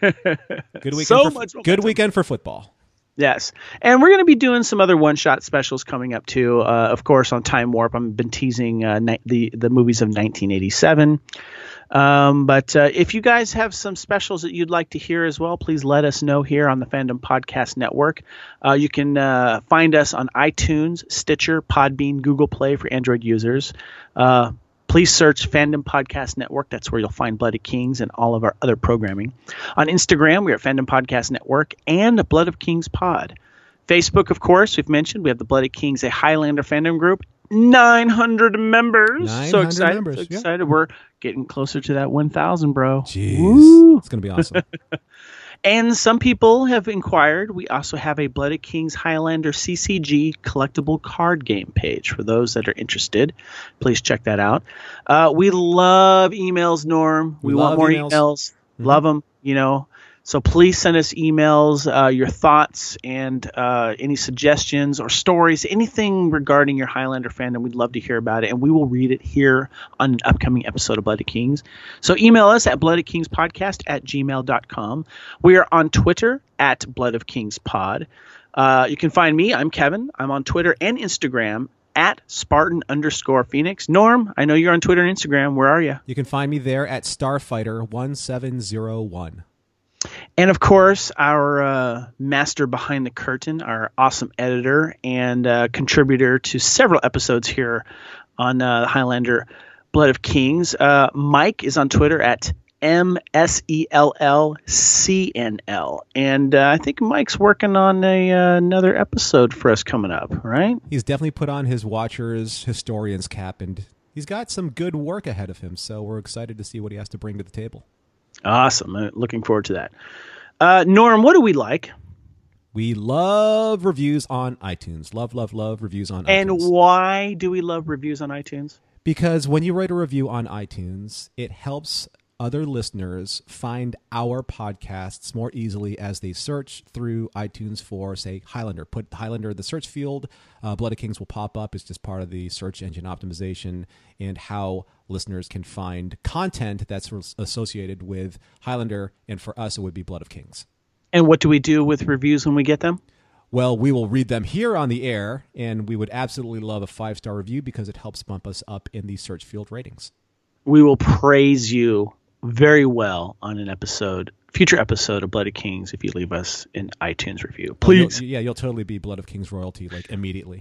good weekend. So for, much good momentum. weekend for football. Yes. And we're going to be doing some other one-shot specials coming up, too. Uh, of course, on Time Warp, I've been teasing uh, ni- the, the movies of nineteen eighty-seven. Um, but uh, if you guys have some specials that you'd like to hear as well, please let us know here on the Fandom Podcast Network. Uh, you can uh, find us on iTunes, Stitcher, Podbean, Google Play for Android users. Uh, please search Fandom Podcast Network. That's where you'll find Blood of Kings and all of our other programming. On Instagram, we're at Fandom Podcast Network and Blood of Kings Pod. Facebook, of course, we've mentioned. We have the Blood of Kings, a Highlander fandom group. nine hundred members. nine hundred so excited. members, So yeah. excited. We're getting closer to that one thousand, bro. Jeez, Woo. it's gonna be awesome. And some people have inquired. We also have a Blood of Kings Highlander C C G collectible card game page for those that are interested. Please check that out. Uh, we love emails, Norm. We, We want love more emails. emails. Mhm. Love them, you know. So please send us emails, uh, your thoughts and uh, any suggestions or stories, anything regarding your Highlander fandom. We'd love to hear about it, and we will read it here on an upcoming episode of Blood of Kings. So email us at blood of kings podcast at gmail dot com. We are on Twitter at Blood of Kings Pod. Uh, you can find me. I'm Kevin. I'm on Twitter and Instagram at Spartan underscore Phoenix. Norm, I know you're on Twitter and Instagram. Where are you? You can find me there at Starfighter one seven zero one. And of course, our uh, master behind the curtain, our awesome editor and uh, contributor to several episodes here on uh, Highlander Blood of Kings, uh, Mike is on Twitter at M S E L L C N L. And uh, I think Mike's working on a, uh, another episode for us coming up, right? He's definitely put on his Watcher's historian's cap, and he's got some good work ahead of him. So we're excited to see what he has to bring to the table. Awesome. Uh, looking forward to that. Uh, Norm, what do we like? We love reviews on iTunes. Love, love, love reviews on And iTunes. why do we love reviews on iTunes? Because when you write a review on iTunes, it helps other listeners find our podcasts more easily as they search through iTunes for, say, Highlander. Put Highlander in the search field. Uh, Blood of Kings will pop up. It's just part of the search engine optimization and how listeners can find content that's associated with Highlander. And for us, it would be Blood of Kings. And what do we do with reviews when we get them? Well, we will read them here on the air, and we would absolutely love a five-star review because it helps bump us up in the search field ratings. We will praise you very well on an episode, future episode of Blood of Kings if you leave us an iTunes review. Please. Oh, you'll, yeah, you'll totally be Blood of Kings royalty, like, immediately.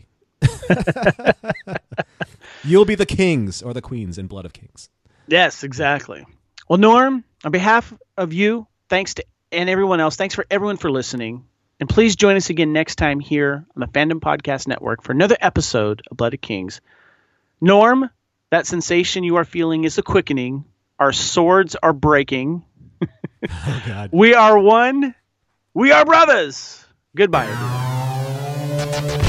You'll be the kings or the queens in Blood of Kings. Yes, exactly. Well, Norm, on behalf of you, thanks to and everyone else, thanks for everyone for listening. And please join us again next time here on the Fandom Podcast Network for another episode of Blood of Kings. Norm, that sensation you are feeling is a quickening. Our swords are breaking. Oh, God. We are one. We are brothers. Goodbye, everyone.